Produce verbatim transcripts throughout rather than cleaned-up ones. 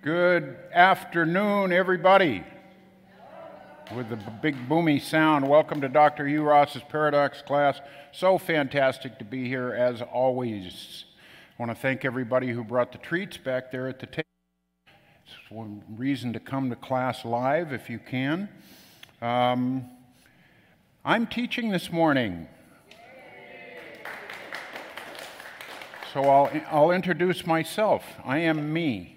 Good afternoon, everybody. With the big boomy sound, welcome to Doctor Hugh Ross's Paradox class. So fantastic to be here as always. I want to thank everybody who brought the treats back there at the table. It's one reason to come to class live if you can. Um, I'm teaching this morning. So I'll, I'll introduce myself. I am me.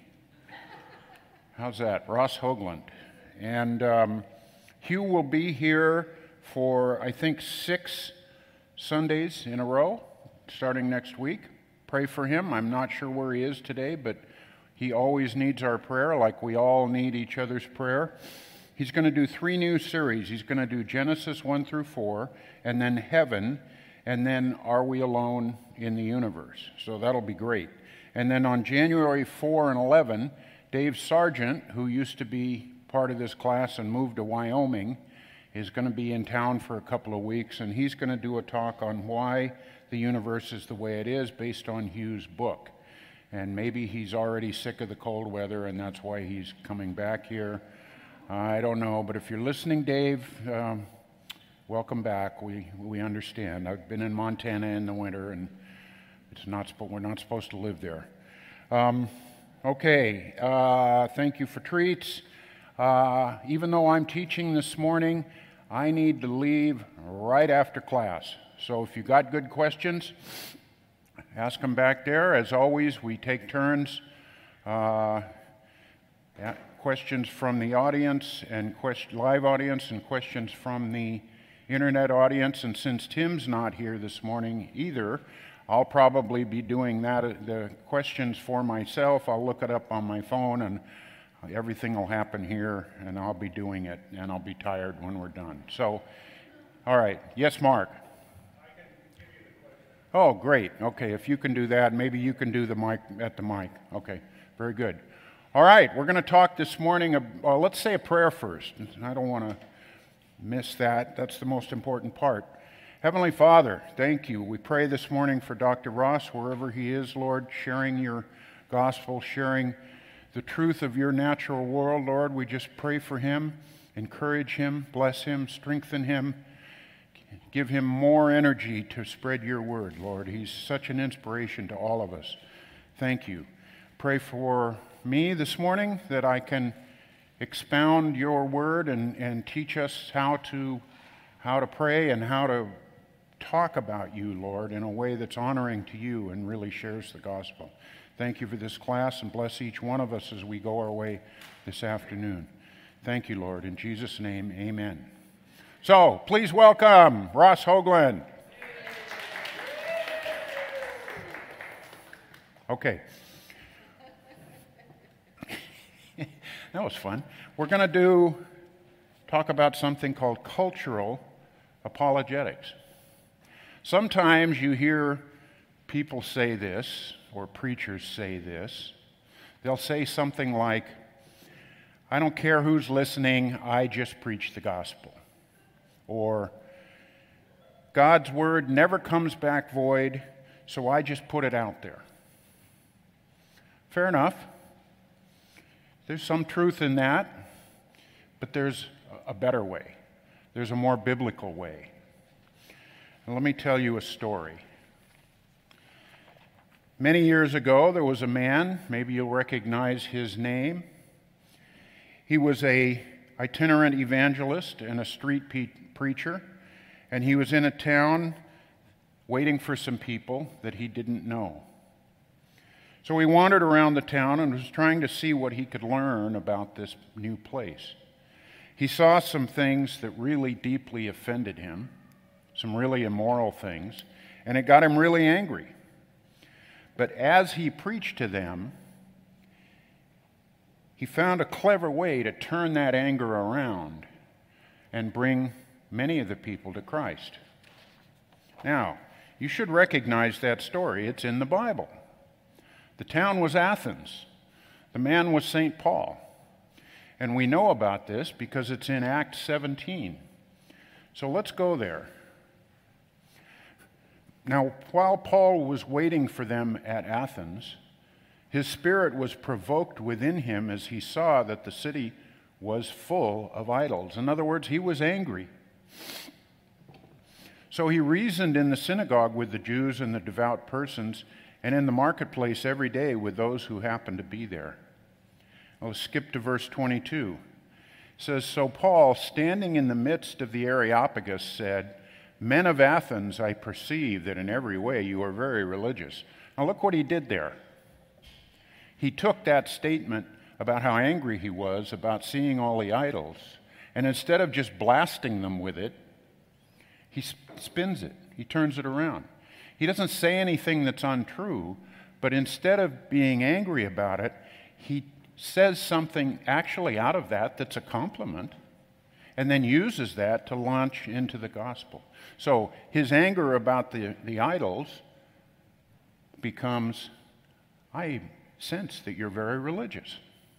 How's that? Ross Hoagland. And um, Hugh will be here for, I think, six Sundays in a row, starting next week. Pray for him. I'm not sure where he is today, but he always needs our prayer, like we all need each other's prayer. He's going to do three new series. He's going to do Genesis one through four, and then Heaven, and then Are We Alone in the Universe? So that'll be great. And then on January fourth and eleventh, Dave Sargent, who used to be part of this class and moved to Wyoming, is going to be in town for a couple of weeks, and he's going to do a talk on why the universe is the way it is based on Hugh's book. And maybe he's already sick of the cold weather, and that's why he's coming back here. I don't know, but if you're listening, Dave, um, welcome back. We we understand. I've been in Montana in the winter, and it's not we're not supposed to live there. Um, Okay, uh, thank you for treats. Uh, even though I'm teaching this morning, I need to leave right after class. So if you got good questions, ask them back there. As always, we take turns. Uh, questions from the audience and question, live audience and questions from the internet audience. And since Tim's not here this morning either, I'll probably be doing that, the questions for myself. I'll look it up on my phone, and everything will happen here, and I'll be doing it, and I'll be tired when we're done. So, all right. Yes, Mark? I can give you the question. Oh, great. Okay, if you can do that, maybe you can do the mic at the mic. Okay, very good. All right, we're going to talk this morning, well, let's say a prayer first. I don't want to miss that. That's the most important part. Heavenly Father, thank you. We pray this morning for Doctor Ross, wherever he is, Lord, sharing your gospel, sharing the truth of your natural world, Lord. We just pray for him, encourage him, bless him, strengthen him, give him more energy to spread your word, Lord. He's such an inspiration to all of us. Thank you. Pray for me this morning that I can expound your word and, and teach us how to, how to pray and how to talk about you, Lord, in a way that's honoring to you and really shares the gospel. Thank you for this class, and bless each one of us as we go our way this afternoon. Thank you, Lord. In Jesus' name, amen. So, please welcome Ross Hoagland. Okay. That was fun. We're going to do, talk about something called cultural apologetics. Sometimes you hear people say this, or preachers say this. They'll say something like, I don't care who's listening, I just preach the gospel. Or, God's word never comes back void, so I just put it out there. Fair enough. There's some truth in that, but there's a better way. There's a more biblical way. And let me tell you a story. Many years ago, there was a man, maybe you'll recognize his name. He was an itinerant evangelist and a street pe- preacher, and he was in a town waiting for some people that he didn't know. So he wandered around the town and was trying to see what he could learn about this new place. He saw some things that really deeply offended him, some really immoral things, and it got him really angry. But as he preached to them, he found a clever way to turn that anger around and bring many of the people to Christ. Now, you should recognize that story. It's in the Bible. The town was Athens. The man was Saint Paul. And we know about this because it's in Acts seventeen. So let's go there. Now, while Paul was waiting for them at Athens, His spirit was provoked within him as he saw that the city was full of idols. In other words, he was angry. So he reasoned in the synagogue with the Jews and the devout persons, and in the marketplace every day with those who happened to be there. I'll skip to verse twenty-two. It says, So Paul, standing in the midst of the Areopagus, said, Men of Athens, I perceive that in every way you are very religious. Now look what he did there. He took that statement about how angry he was about seeing all the idols, and instead of just blasting them with it, he spins it. He turns it around. He doesn't say anything that's untrue, but instead of being angry about it, he says something actually out of that that's a compliment, and then uses that to launch into the gospel. So his anger about the, the idols becomes, I sense that you're very religious.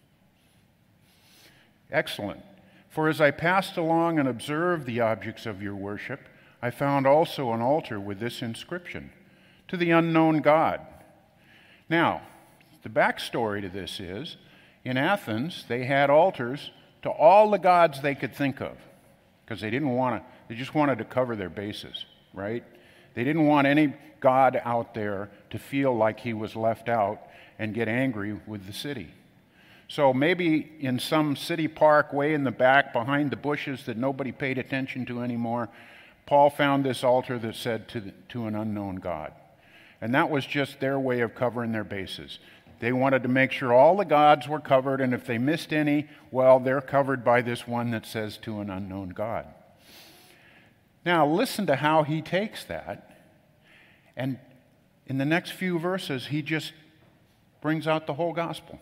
Excellent. For as I passed along and observed the objects of your worship, I found also an altar with this inscription, To the unknown God. Now, the backstory to this is, in Athens, they had altars to all the gods they could think of, because they didn't want to, they just wanted to cover their bases, right? They didn't want any god out there to feel like he was left out and get angry with the city. So maybe in some city park way in the back behind the bushes that nobody paid attention to anymore, Paul found this altar that said to, the, to an unknown God. And that was just their way of covering their bases. They wanted to make sure all the gods were covered, and if they missed any, well, they're covered by this one that says to an unknown God. Now, listen to how he takes that, and in the next few verses, he just brings out the whole gospel.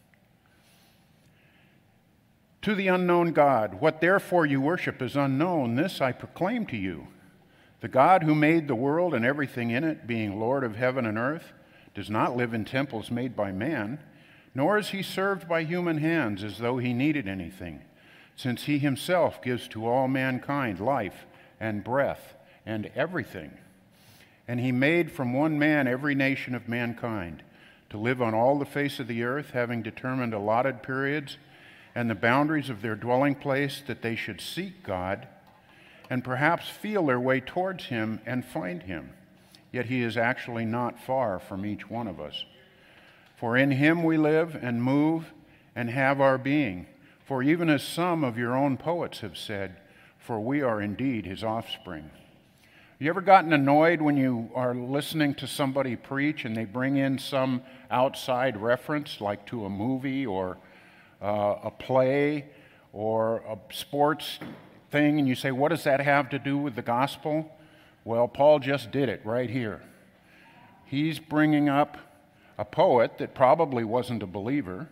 To the unknown God, what therefore you worship is unknown, this I proclaim to you. The God who made the world and everything in it, being Lord of heaven and earth, does not live in temples made by man, nor is he served by human hands as though he needed anything, since he himself gives to all mankind life and breath and everything. And he made from one man every nation of mankind to live on all the face of the earth, having determined allotted periods and the boundaries of their dwelling place, that they should seek God and perhaps feel their way towards him and find him. Yet he is actually not far from each one of us. For in him we live and move and have our being. For even as some of your own poets have said, for we are indeed his offspring. You ever gotten annoyed when you are listening to somebody preach and they bring in some outside reference, like to a movie or uh, a play or a sports thing, and you say, what does that have to do with the gospel? Well, Paul just did it right here. He's bringing up a poet that probably wasn't a believer,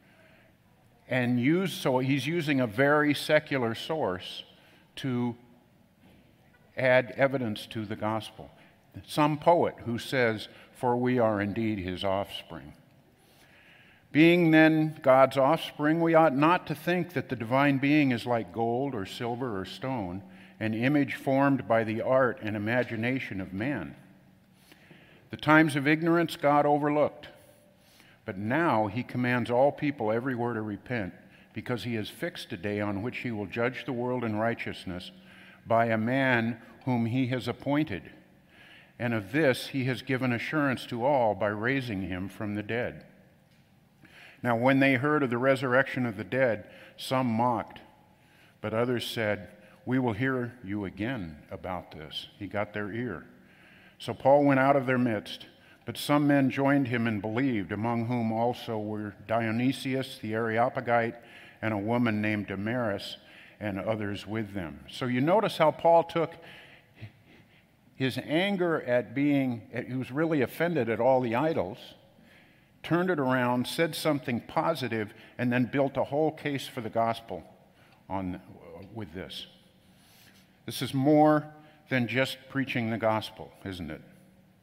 and use, so he's using a very secular source to add evidence to the gospel. Some poet who says, for we are indeed his offspring. Being then God's offspring, we ought not to think that the divine being is like gold or silver or stone, an image formed by the art and imagination of man. The times of ignorance God overlooked, but now he commands all people everywhere to repent, because he has fixed a day on which he will judge the world in righteousness by a man whom he has appointed. And of this he has given assurance to all by raising him from the dead. Now when they heard of the resurrection of the dead, some mocked, but others said, we will hear you again about this. He got their ear. So Paul went out of their midst, but some men joined him and believed, among whom also were Dionysius the Areopagite and a woman named Damaris, and others with them. So you notice how Paul took his anger at being, he was really offended at all the idols, turned it around, said something positive, and then built a whole case for the gospel on with this. This is more than just preaching the gospel, isn't it?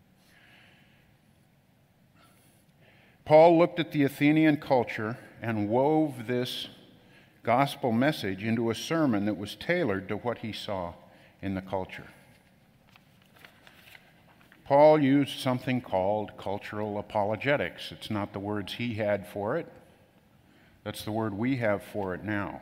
Paul looked at the Athenian culture and wove this gospel message into a sermon that was tailored to what he saw in the culture. Paul used something called cultural apologetics. It's not the words he had for it. That's the word we have for it now.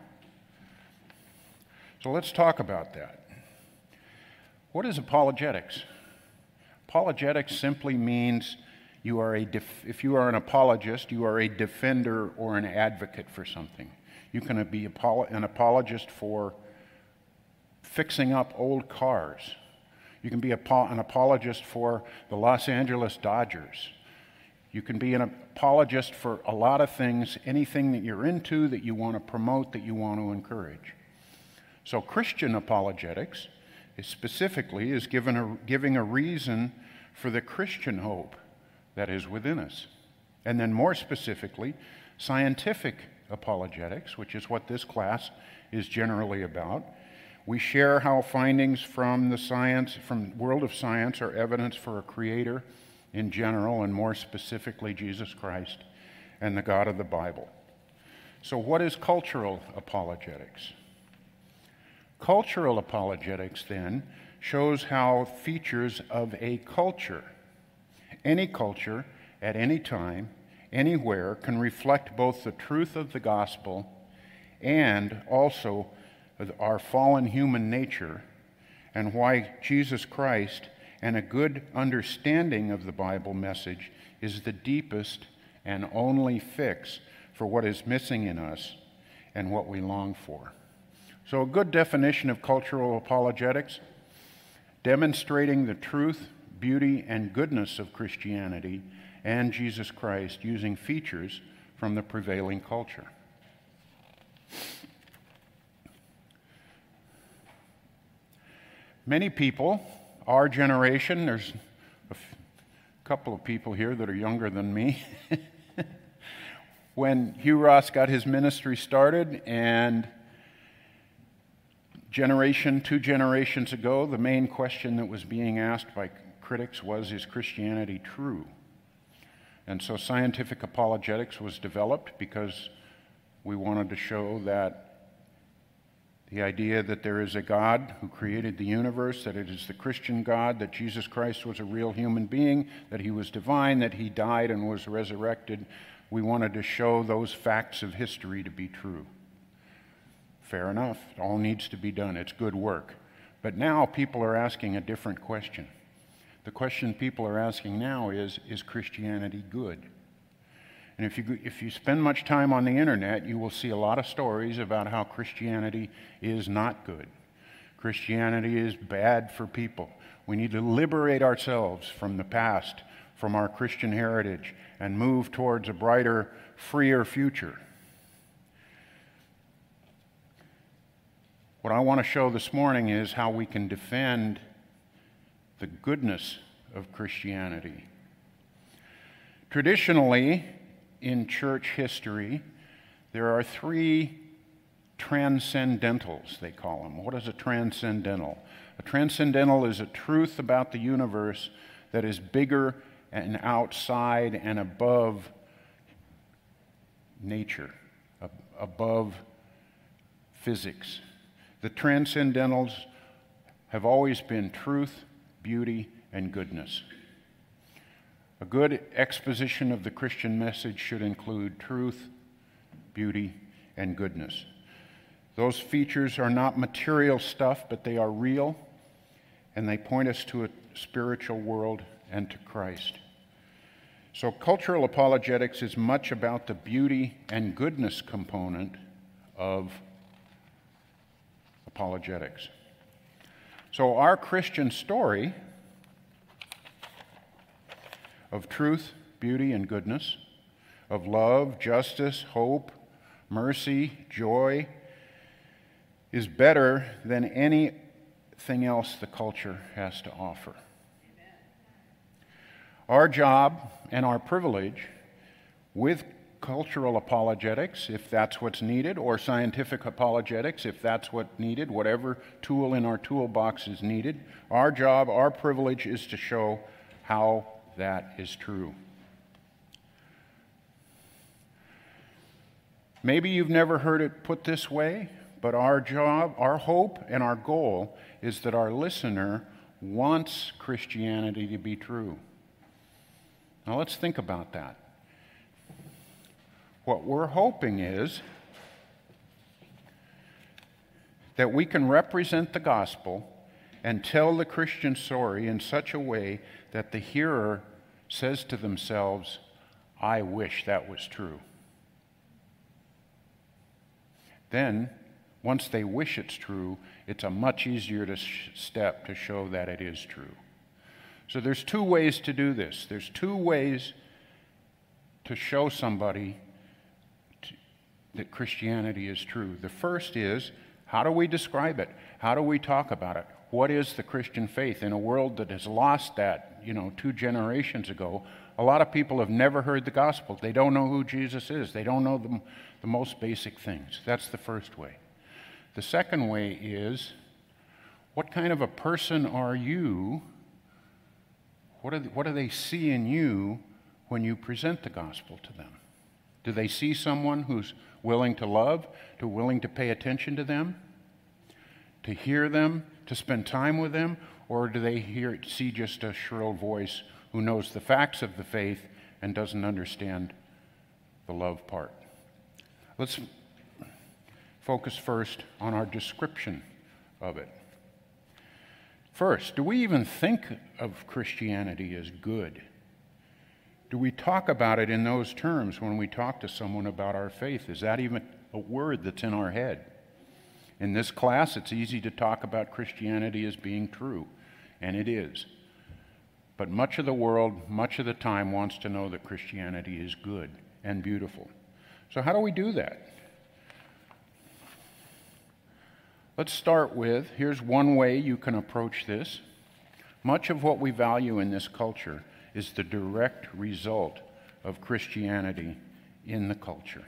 So let's talk about that. What is apologetics? Apologetics simply means you are a def- if you are an apologist, you are a defender or an advocate for something. You can be an apologist for fixing up old cars. You can be a, an apologist for the Los Angeles Dodgers. You can be an apologist for a lot of things, anything that you're into, that you want to promote, that you want to encourage. So Christian apologetics is specifically is given a, giving a reason for the Christian hope that is within us. And then more specifically, scientific apologetics, which is what this class is generally about. We share how findings from the science, from world of science, are evidence for a creator in general, and more specifically Jesus Christ and the God of the Bible. So what is cultural apologetics? Cultural apologetics, then, shows how features of a culture, any culture, at any time, anywhere, can reflect both the truth of the gospel and also our fallen human nature, and why Jesus Christ and a good understanding of the Bible message is the deepest and only fix for what is missing in us and what we long for. So a good definition of cultural apologetics: demonstrating the truth, beauty, and goodness of Christianity and Jesus Christ using features from the prevailing culture. Many people, our generation, there's a f- couple of people here that are younger than me. When Hugh Ross got his ministry started, and generation, two generations ago, the main question that was being asked by critics was, is Christianity true? And so scientific apologetics was developed because we wanted to show that the idea that there is a God who created the universe, that it is the Christian God, that Jesus Christ was a real human being, that he was divine, that he died and was resurrected. We wanted to show those facts of history to be true. Fair enough. It all needs to be done. It's good work. But now people are asking a different question. The question people are asking now is, is Christianity good? And if you, if you spend much time on the internet, you will see a lot of stories about how Christianity is not good. Christianity is bad for people. We need to liberate ourselves from the past, from our Christian heritage, and move towards a brighter, freer future. What I want to show this morning is how we can defend the goodness of Christianity. Traditionally, in church history, there are three transcendentals, they call them. What is a transcendental? A transcendental is a truth about the universe that is bigger and outside and above nature, above physics. The transcendentals have always been truth, beauty, and goodness. A good exposition of the Christian message should include truth, beauty, and goodness. Those features are not material stuff, but they are real, and they point us to a spiritual world and to Christ. So cultural apologetics is much about the beauty and goodness component of apologetics. So our Christian story of truth, beauty, and goodness, of love, justice, hope, mercy, joy, is better than anything else the culture has to offer. Amen. Our job and our privilege with cultural apologetics, if that's what's needed, or scientific apologetics, if that's what's needed, whatever tool in our toolbox is needed, our job, our privilege is to show how that is true. Maybe you've never heard it put this way, but our job, our hope, and our goal is that our listener wants Christianity to be true. Now let's think about that. What we're hoping is that we can represent the gospel and tell the Christian story in such a way that the hearer says to themselves, I wish that was true. Then, once they wish it's true, it's a much easier to sh- step to show that it is true. So there's two ways to do this. There's two ways to show somebody to, that Christianity is true. The first is, how do we describe it? How do we talk about it? What is the Christian faith in a world that has lost that, you know, two generations ago? A lot of people have never heard the gospel. They don't know who Jesus is. They don't know the, the most basic things. That's the first way. The second way is, what kind of a person are you? What do, what do they see in you when you present the gospel to them? Do they see someone who's willing to love, to willing to pay attention to them, to hear them, to spend time with them, or do they hear, see just a shrill voice who knows the facts of the faith and doesn't understand the love part? Let's focus first on our description of it. First, do we even think of Christianity as good? Do we talk about it in those terms when we talk to someone about our faith? Is that even a word that's in our head? In this class, it's easy to talk about Christianity as being true, and it is. But much of the world, much of the time, wants to know that Christianity is good and beautiful. So how do we do that? Let's start with, here's one way you can approach this. Much of what we value in this culture is the direct result of Christianity in the culture.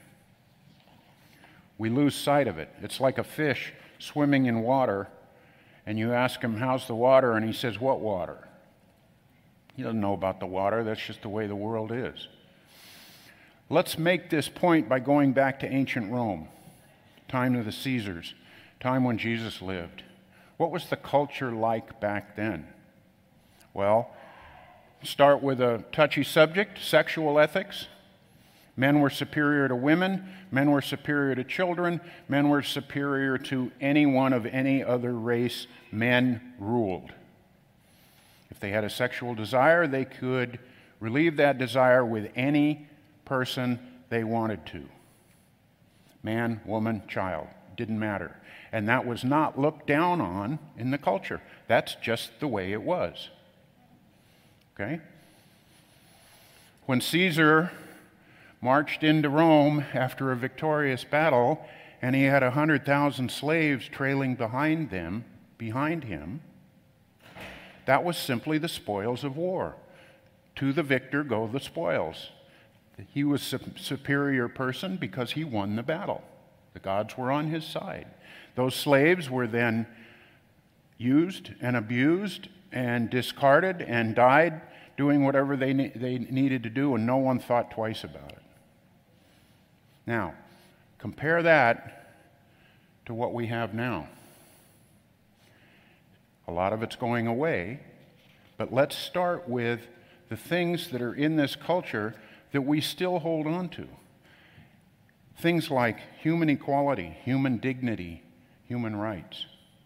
We lose sight of it. It's like a fish swimming in water, and you ask him, how's the water? And he says, what water? He doesn't know about the water. That's just the way the world is. Let's make this point by going back to ancient Rome, time of the Caesars, time when Jesus lived. What was the culture like back then? Well, start with a touchy subject, sexual ethics. Men were superior to women. Men were superior to children. Men were superior to anyone of any other race. Men ruled. If they had a sexual desire, they could relieve that desire with any person they wanted to. Man, woman, child. Didn't matter. And that was not looked down on in the culture. That's just the way it was. Okay? When Caesar marched into Rome after a victorious battle, and he had a hundred thousand slaves trailing behind them, behind him, that was simply the spoils of war. To the victor go the spoils. He was a superior person because he won the battle. The gods were on his side. Those slaves were then used and abused and discarded and died doing whatever they, ne- they needed to do, and no one thought twice about it. Now, compare that to what we have now. A lot of it's going away, but let's start with the things that are in this culture that we still hold on to. Things like human equality, human dignity, human rights.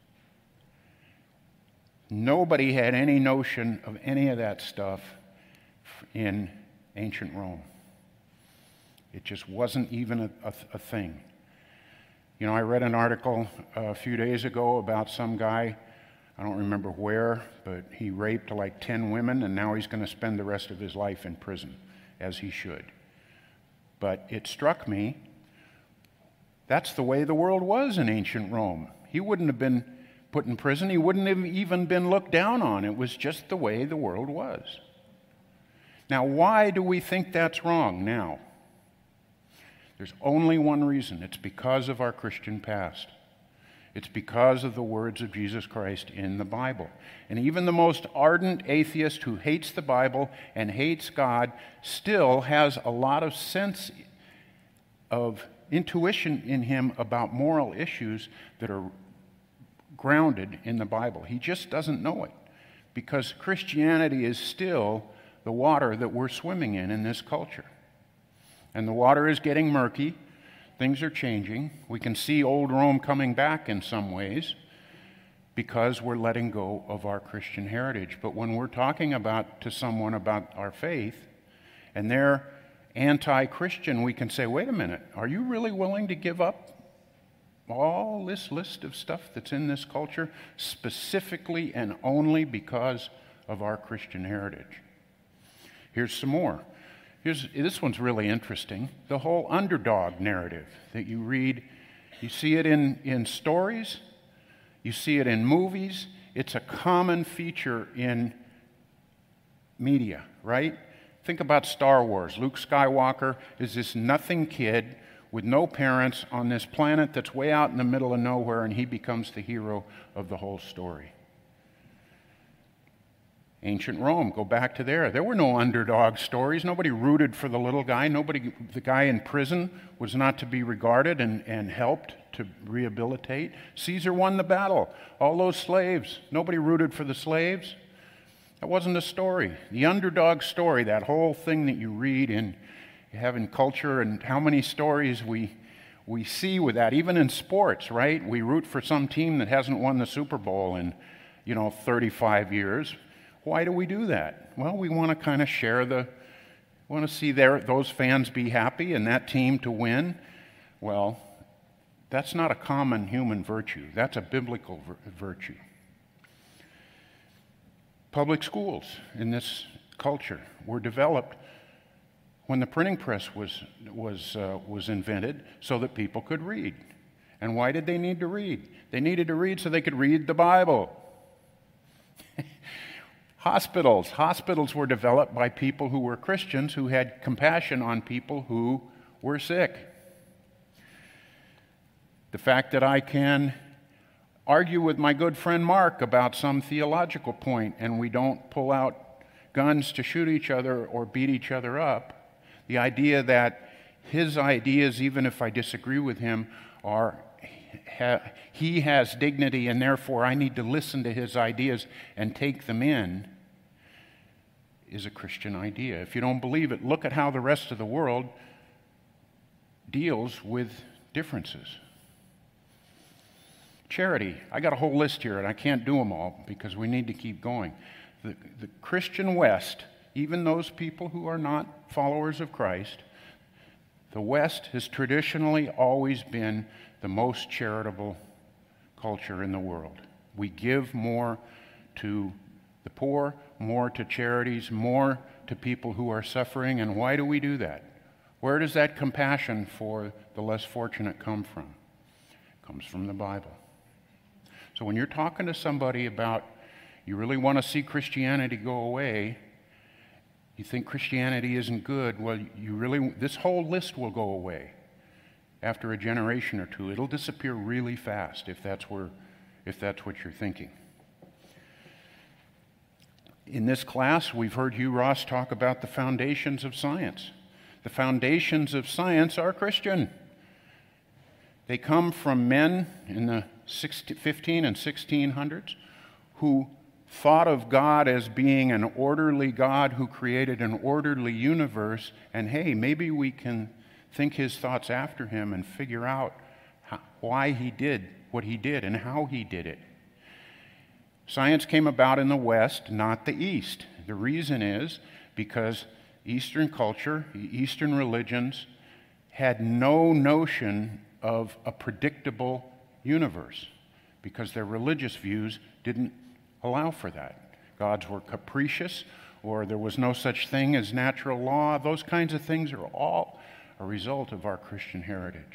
Nobody had any notion of any of that stuff in ancient Rome. It just wasn't even a, a, a thing. You know, I read an article a few days ago about some guy, I don't remember where, but he raped like ten women, and now he's going to spend the rest of his life in prison, as he should. But it struck me, that's the way the world was in ancient Rome. He wouldn't have been put in prison. He wouldn't have even been looked down on. It was just the way the world was. Now, why do we think that's wrong now? There's only one reason. It's because of our Christian past. It's because of the words of Jesus Christ in the Bible. And even the most ardent atheist who hates the Bible and hates God still has a lot of sense of intuition in him about moral issues that are grounded in the Bible. He just doesn't know it. because Christianity is still the water that we're swimming in in this culture. And the water is getting murky. Things are changing. We can see old Rome coming back in some ways because we're letting go of our Christian heritage. But when we're talking about to someone about our faith and they're anti-Christian, we can say, wait a minute, are you really willing to give up all this list of stuff that's in this culture specifically and only because of our Christian heritage? Here's some more. Here's, this one's really interesting. The whole underdog narrative that you read, you see it in, in stories, you see it in movies. It's a common feature in media, right? Think about Star Wars. Luke Skywalker is this nothing kid with no parents on this planet that's way out in the middle of nowhere, and he becomes the hero of the whole story. Ancient Rome, go back to there. There were no underdog stories. Nobody rooted for the little guy. Nobody, the guy in prison was not to be regarded and, and helped to rehabilitate. Caesar won the battle. All those slaves, nobody rooted for the slaves. That wasn't a story. The underdog story, that whole thing that you read in having culture, and how many stories we we see with that, even in sports, right? We root for some team that hasn't won the Super Bowl in, you know, thirty-five years. Why do we do that? Well, we want to kind of share the, want to see their, those fans be happy and that team to win. Well, that's not a common human virtue. That's a biblical vir- virtue. Public schools in this culture were developed when the printing press was, was, uh, was invented so that people could read. And why did they need to read? They needed to read so they could read the Bible. Hospitals. Hospitals were developed by people who were Christians who had compassion on people who were sick. The fact that I can argue with my good friend Mark about some theological point and we don't pull out guns to shoot each other or beat each other up, the idea that his ideas, even if I disagree with him, are ha, he has dignity and therefore I need to listen to his ideas and take them in, is a Christian idea. If you don't believe it, look at how the rest of the world deals with differences. Charity. I got a whole list here and I can't do them all because we need to keep going. The, the Christian West, even those people who are not followers of Christ, the West has traditionally always been the most charitable culture in the world. We give more to the poor, more to charities, more to people who are suffering. And why do we do that? Where does that compassion for the less fortunate come from? It comes from the Bible. So when you're talking to somebody about you really want to see Christianity go away, you think Christianity isn't good, well, you really, this whole list will go away after a generation or two. It'll disappear really fast if that's where, if that's what you're thinking. In this class, we've heard Hugh Ross talk about the foundations of science. The foundations of science are Christian. They come from men in the fifteen and sixteen hundreds who thought of God as being an orderly God who created an orderly universe, and hey, maybe we can think his thoughts after him and figure out how, why he did what he did and how he did it. Science came about in the West, not the East. The reason is because Eastern culture, Eastern religions had no notion of a predictable universe because their religious views didn't allow for that. Gods were capricious, or there was no such thing as natural law. Those kinds of things are all a result of our Christian heritage.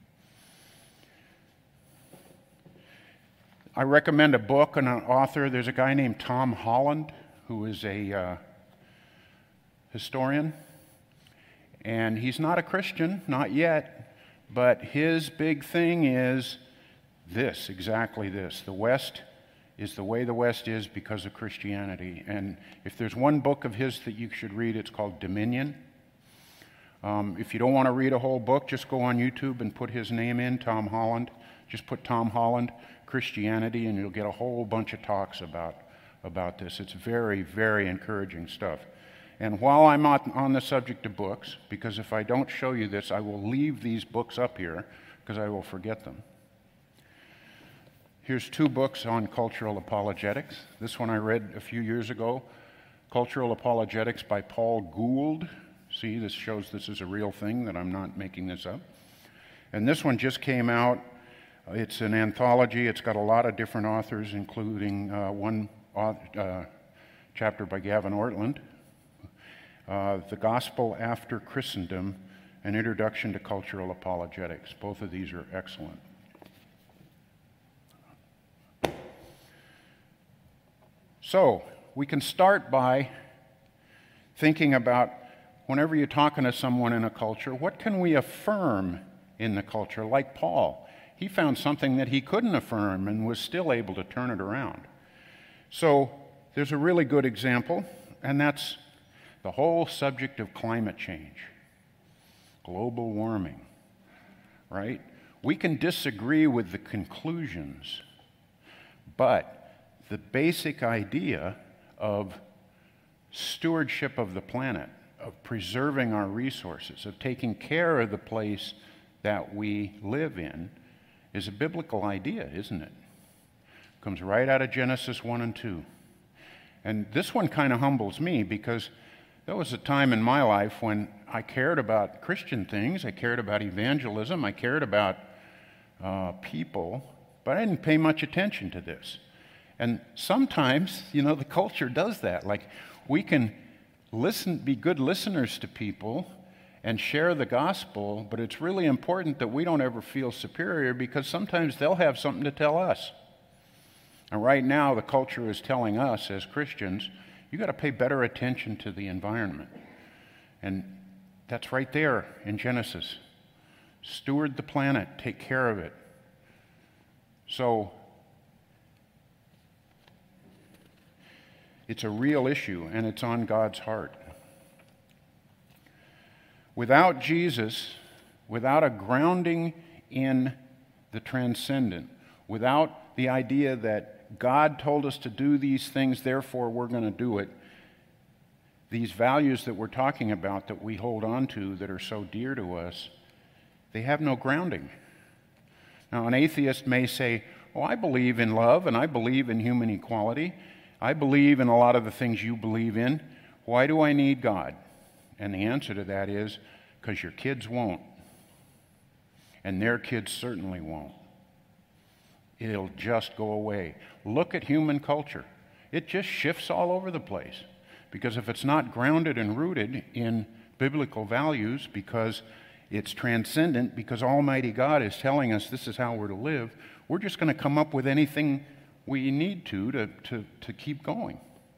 I recommend a book and an author. There's a guy named Tom Holland who is a uh, historian, and he's not a Christian, not yet, but his big thing is this, exactly this. The West is the way the West is because of Christianity. And if there's one book of his that you should read, it's called Dominion. Um, if you don't want to read a whole book, just go on YouTube and put his name in, Tom Holland. Just put Tom Holland, Christianity, and you'll get a whole bunch of talks about, about this. It's very, very encouraging stuff. And while I'm on, on the subject of books, because if I don't show you this, I will leave these books up here because I will forget them. Here's two books on cultural apologetics. This one I read a few years ago, Cultural Apologetics by Paul Gould. See, this shows this is a real thing, that I'm not making this up. And this one just came out. It's an anthology. It's got a lot of different authors, including uh, one uh, chapter by Gavin Ortlund, uh, The Gospel After Christendom, An Introduction to Cultural Apologetics. Both of these are excellent. So, we can start by thinking about, whenever you're talking to someone in a culture, what can we affirm in the culture? Like Paul, he found something that he couldn't affirm and was still able to turn it around. So there's a really good example, and that's the whole subject of climate change, global warming, right? We can disagree with the conclusions, but the basic idea of stewardship of the planet, of preserving our resources, of taking care of the place that we live in, is a biblical idea, isn't it? It comes right out of Genesis one and two. And this one kind of humbles me, because there was a time in my life when I cared about Christian things, I cared about evangelism, I cared about uh, people, but I didn't pay much attention to this. And sometimes, you know, the culture does that. Like, we can listen, be good listeners to people and share the gospel, but it's really important that we don't ever feel superior, because sometimes they'll have something to tell us. And right now, the culture is telling us as Christians, you got to pay better attention to the environment. And that's right there in Genesis. Steward the planet, take care of it. So, it's a real issue, and it's on God's heart. Without Jesus, without a grounding in the transcendent, without the idea that God told us to do these things, therefore we're going to do it, these values that we're talking about, that we hold on to, that are so dear to us, they have no grounding. Now, an atheist may say, oh, I believe in love, and I believe in human equality. I believe in a lot of the things you believe in. Why do I need God? And the answer to that is, because your kids won't. And their kids certainly won't. It'll just go away. Look at human culture. It just shifts all over the place. Because if it's not grounded and rooted in biblical values, because it's transcendent, because Almighty God is telling us this is how we're to live, we're just going to come up with anything we need to, to, to, to keep going.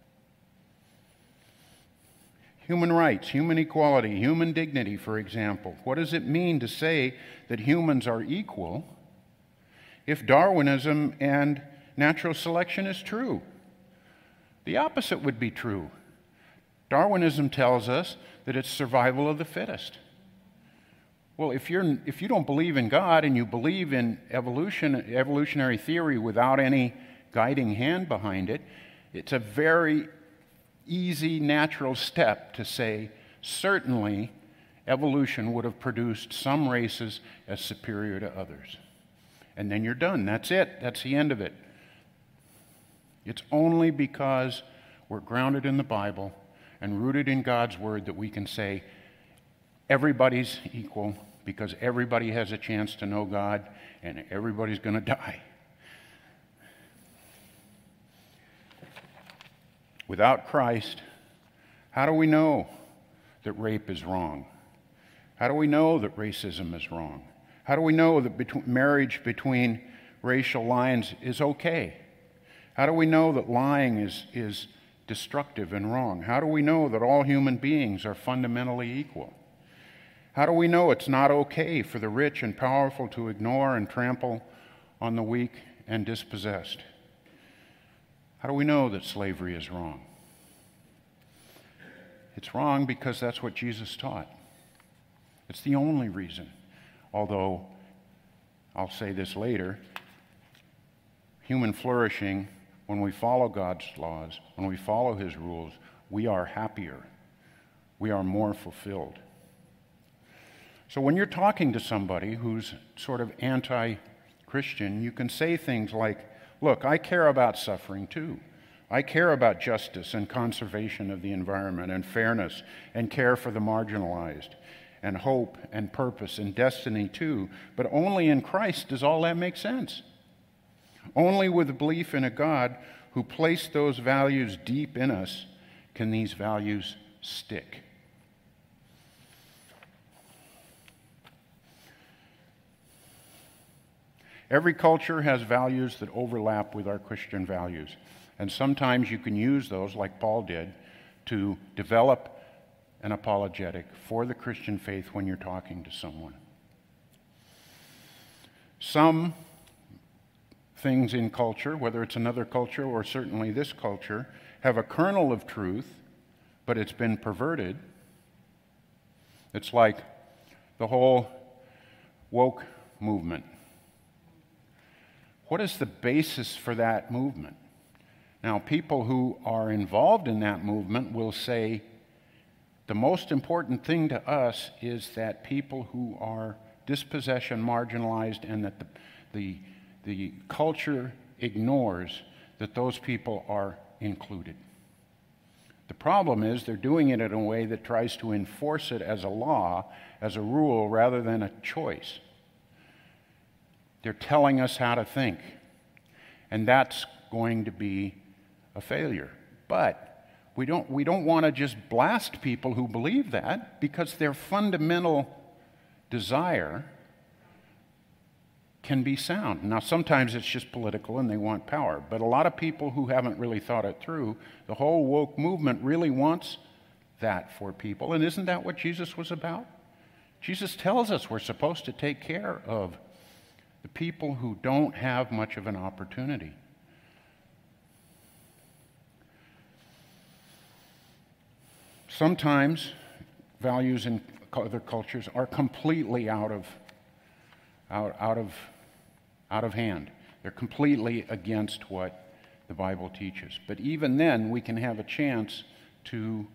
Human rights, human equality, human dignity, for example. What does it mean to say that humans are equal if Darwinism and natural selection is true? The opposite would be true. Darwinism tells us that it's survival of the fittest. Well, if you're if you don't believe in God and you believe in evolution, evolutionary theory without any guiding hand behind it, it's a very easy, natural step to say, certainly, evolution would have produced some races as superior to others. And then you're done. That's it. That's the end of it. It's only because we're grounded in the Bible and rooted in God's Word that we can say everybody's equal, because everybody has a chance to know God and everybody's going to die. Without Christ, how do we know that rape is wrong? How do we know that racism is wrong? How do we know that between, marriage between racial lines is okay? How do we know that lying is, is destructive and wrong? How do we know that all human beings are fundamentally equal? How do we know it's not okay for the rich and powerful to ignore and trample on the weak and dispossessed? How do we know that slavery is wrong? It's wrong because that's what Jesus taught. It's the only reason. Although, I'll say this later, human flourishing when we follow God's laws, when we follow His rules, we are happier. We are more fulfilled. So when you're talking to somebody who's sort of anti-Christian, you can say things like, look, I care about suffering too. I care about justice and conservation of the environment and fairness and care for the marginalized and hope and purpose and destiny too. But only in Christ does all that make sense. Only with a belief in a God who placed those values deep in us can these values stick. Every culture has values that overlap with our Christian values. And sometimes you can use those, like Paul did, to develop an apologetic for the Christian faith when you're talking to someone. Some things in culture, whether it's another culture or certainly this culture, have a kernel of truth, but it's been perverted. It's like the whole woke movement. What is the basis for that movement? Now, people who are involved in that movement will say the most important thing to us is that people who are dispossession marginalized and that the, the, the culture ignores that those people are included. The problem is they're doing it in a way that tries to enforce it as a law, as a rule, rather than a choice. They're telling us how to think, and that's going to be a failure. But we don't, we don't want to just blast people who believe that, because their fundamental desire can be sound. Now, sometimes it's just political and they want power, but a lot of people who haven't really thought it through, the whole woke movement really wants that for people. And isn't that what Jesus was about? Jesus tells us we're supposed to take care of the people who don't have much of an opportunity. Sometimes values in other cultures are completely out of, out, out of, out of hand. They're completely against what the Bible teaches. But even then, we can have a chance to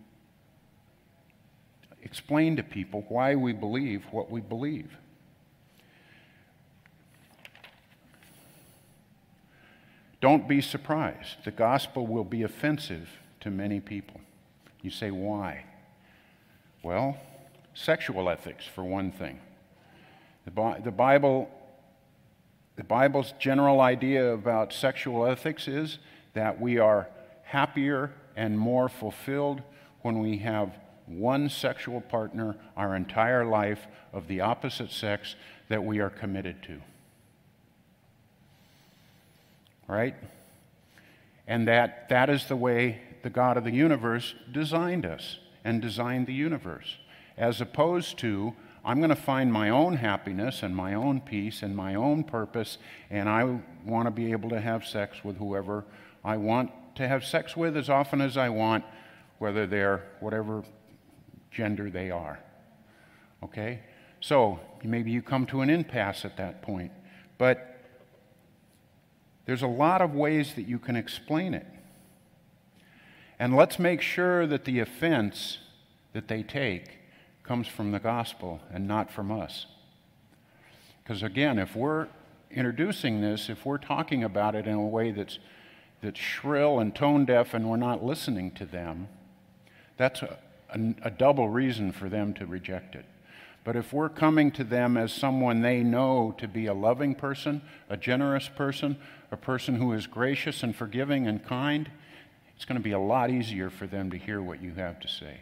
explain to people why we believe what we believe. Don't be surprised. The gospel will be offensive to many people. You say, why? Well, sexual ethics, for one thing. The, Bi- the Bible, the Bible's general idea about sexual ethics is that we are happier and more fulfilled when we have one sexual partner our entire life of the opposite sex that we are committed to. Right? And that that is the way the God of the universe designed us and designed the universe, as opposed to, I'm going to find my own happiness and my own peace and my own purpose, and I want to be able to have sex with whoever I want to have sex with as often as I want, whether they're whatever gender they are. Okay? So maybe you come to an impasse at that point, but there's a lot of ways that you can explain it. And let's make sure that the offense that they take comes from the gospel and not from us. Because again, if we're introducing this, if we're talking about it in a way that's, that's shrill and tone deaf and we're not listening to them, that's a, a, a double reason for them to reject it. But if we're coming to them as someone they know to be a loving person, a generous person, a person who is gracious and forgiving and kind, it's going to be a lot easier for them to hear what you have to say.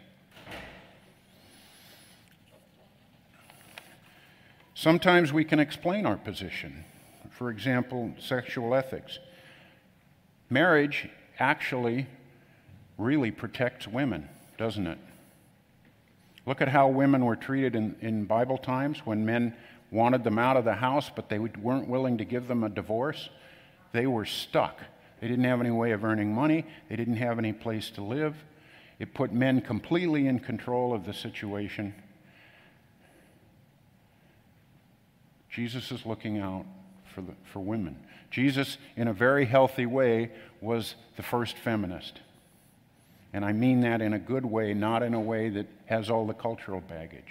Sometimes we can explain our position. For example, sexual ethics. Marriage actually really protects women, doesn't it? Look at how women were treated in, in Bible times when men wanted them out of the house, but they weren't willing to give them a divorce. They were stuck. They didn't have any way of earning money. They didn't have any place to live. It put men completely in control of the situation. Jesus is looking out for, the, for women. Jesus, in a very healthy way, was the first feminist. And I mean that in a good way, not in a way that has all the cultural baggage.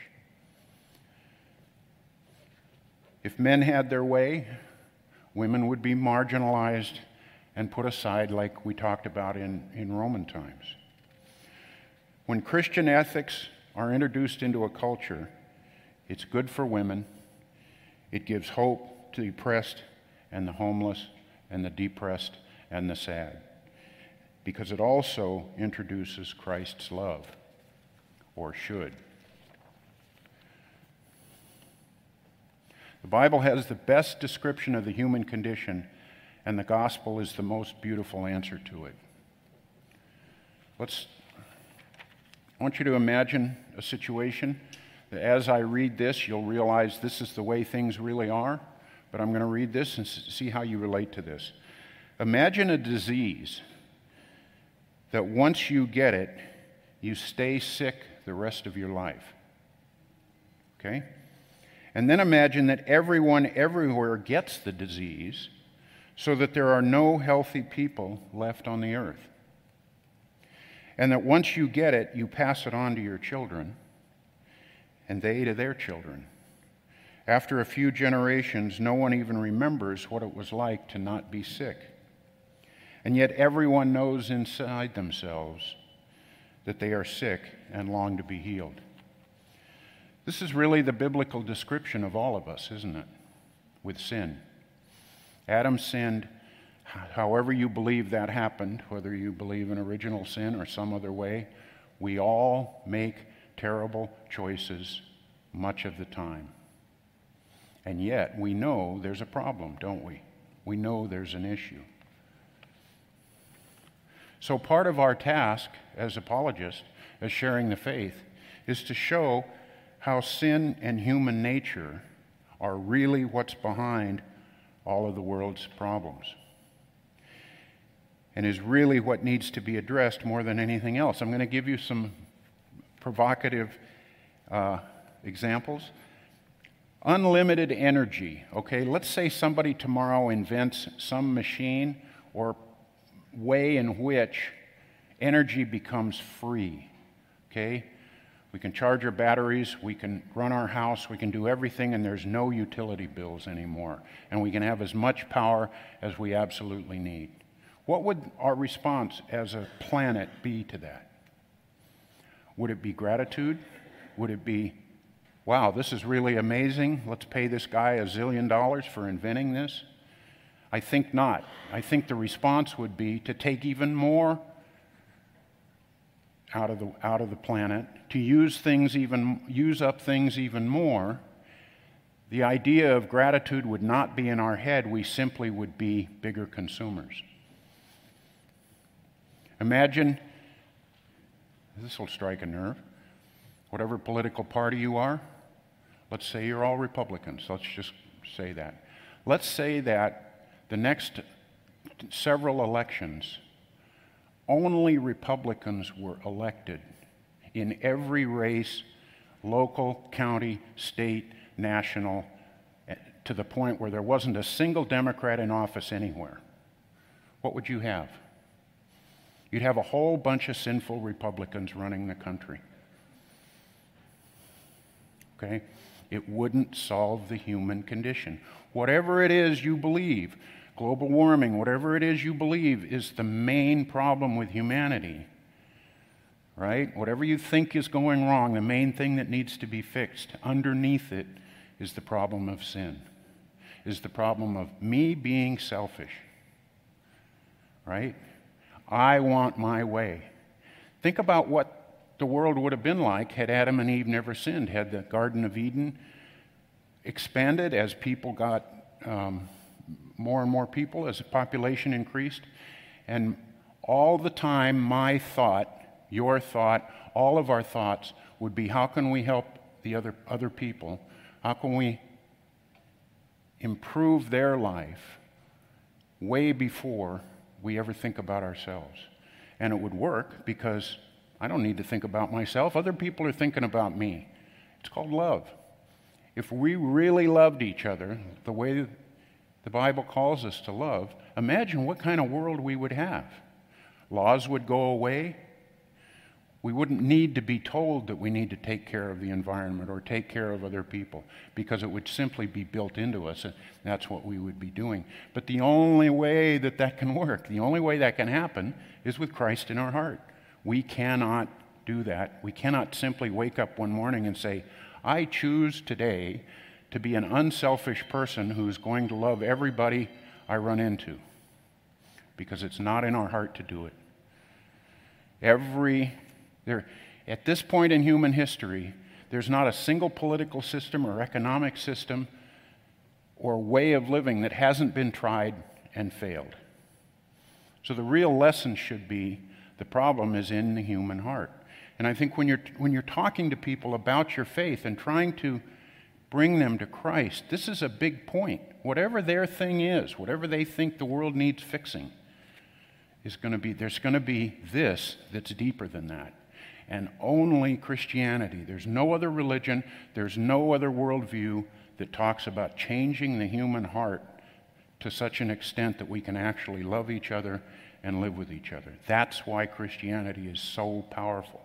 If men had their way, women would be marginalized and put aside like we talked about in, in Roman times. When Christian ethics are introduced into a culture, it's good for women. It gives hope to the oppressed and the homeless and the depressed and the sad, because it also introduces Christ's love, or should. The Bible has the best description of the human condition, and the gospel is the most beautiful answer to it. Let's, I want you to imagine a situation that as I read this, you'll realize this is the way things really are, but I'm going to read this and see how you relate to this. Imagine a disease that once you get it, you stay sick the rest of your life. Okay? And then imagine that everyone everywhere gets the disease so that there are no healthy people left on the earth. And that once you get it, you pass it on to your children, and they to their children. After a few generations, no one even remembers what it was like to not be sick. And yet everyone knows inside themselves that they are sick and long to be healed. This is really the biblical description of all of us, isn't it? With sin. Adam sinned. However you believe that happened, whether you believe in original sin or some other way, we all make terrible choices much of the time. And yet we know there's a problem, don't we? We know there's an issue. So part of our task as apologists, as sharing the faith, is to show how sin and human nature are really what's behind all of the world's problems, and is really what needs to be addressed more than anything else. I'm going to give you some provocative uh, examples. Unlimited energy, okay? Let's say somebody tomorrow invents some machine or way in which energy becomes free, okay? We can charge our batteries, we can run our house, we can do everything, and there's no utility bills anymore. And we can have as much power as we absolutely need. What would our response as a planet be to that? Would it be gratitude? Would it be, wow, this is really amazing, let's pay this guy a zillion dollars for inventing this? I think not. I think the response would be to take even more out of the, out of the planet, to use things even, use up things even more. The idea of gratitude would not be in our head. We simply would be bigger consumers. Imagine, this will strike a nerve, whatever political party you are, let's say you're all Republicans. Let's just say that. Let's say that the next several elections, only Republicans were elected in every race, local, county, state, national, to the point where there wasn't a single Democrat in office anywhere. What would you have? You'd have a whole bunch of sinful Republicans running the country. Okay? It wouldn't solve the human condition. Whatever it is you believe, global warming, whatever it is you believe is the main problem with humanity, right? Whatever you think is going wrong, the main thing that needs to be fixed, underneath it is the problem of sin, is the problem of me being selfish, right? I want my way. Think about what the world would have been like had Adam and Eve never sinned, had the Garden of Eden expanded as people got um, more and more people, as the population increased. And all the time, my thought, your thought, all of our thoughts would be, how can we help the other, other people? How can we improve their life way before we ever think about ourselves? And it would work because I don't need to think about myself. Other people are thinking about me. It's called love. If we really loved each other the way the Bible calls us to love, imagine what kind of world we would have. Laws would go away. We wouldn't need to be told that we need to take care of the environment or take care of other people, because it would simply be built into us, and that's what we would be doing. But the only way that that can work, the only way that can happen, is with Christ in our heart. We cannot do that. We cannot simply wake up one morning and say, I choose today to be an unselfish person who's going to love everybody I run into, because it's not in our heart to do it. Every there, at this point in human history, there's not a single political system or economic system or way of living that hasn't been tried and failed. So the real lesson should be the problem is in the human heart. And I think when you're when you're talking to people about your faith and trying to bring them to Christ, this is a big point. Whatever their thing is, whatever they think the world needs fixing, is going to be, there's going to be this that's deeper than that. And only Christianity, there's no other religion, there's no other worldview that talks about changing the human heart to such an extent that we can actually love each other and live with each other. That's why Christianity is so powerful.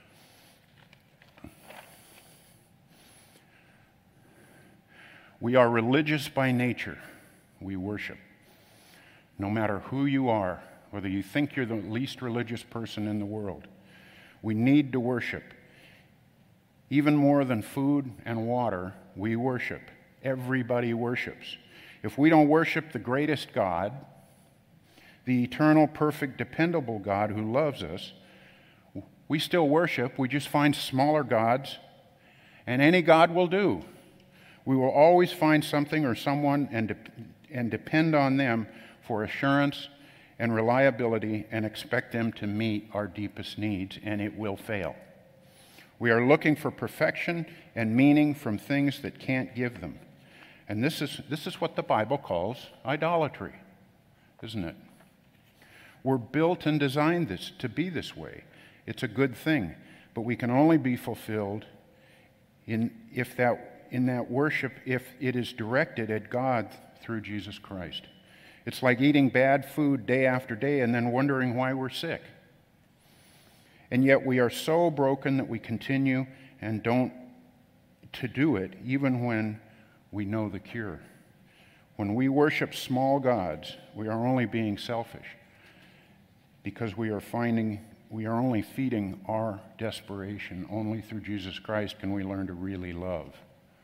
We are religious by nature. We worship. No matter who you are, whether you think you're the least religious person in the world, we need to worship. Even more than food and water, we worship. Everybody worships. If we don't worship the greatest God, the eternal, perfect, dependable God who loves us, we still worship. We just find smaller gods, and any God will do. We will always find something or someone and, de- and depend on them for assurance and reliability and expect them to meet our deepest needs, and it will fail. We are looking for perfection and meaning from things that can't give them. And this is, this is what the Bible calls idolatry, isn't it? We're built and designed this to be this way. It's a good thing, but we can only be fulfilled in, if that, in that worship if it is directed at God through Jesus Christ. It's like eating bad food day after day and then wondering why we're sick. And yet we are so broken that we continue and don't to do it even when we know the cure. When we worship small gods, we are only being selfish, because we are finding, we are only feeding our desperation. Only through Jesus Christ can we learn to really love.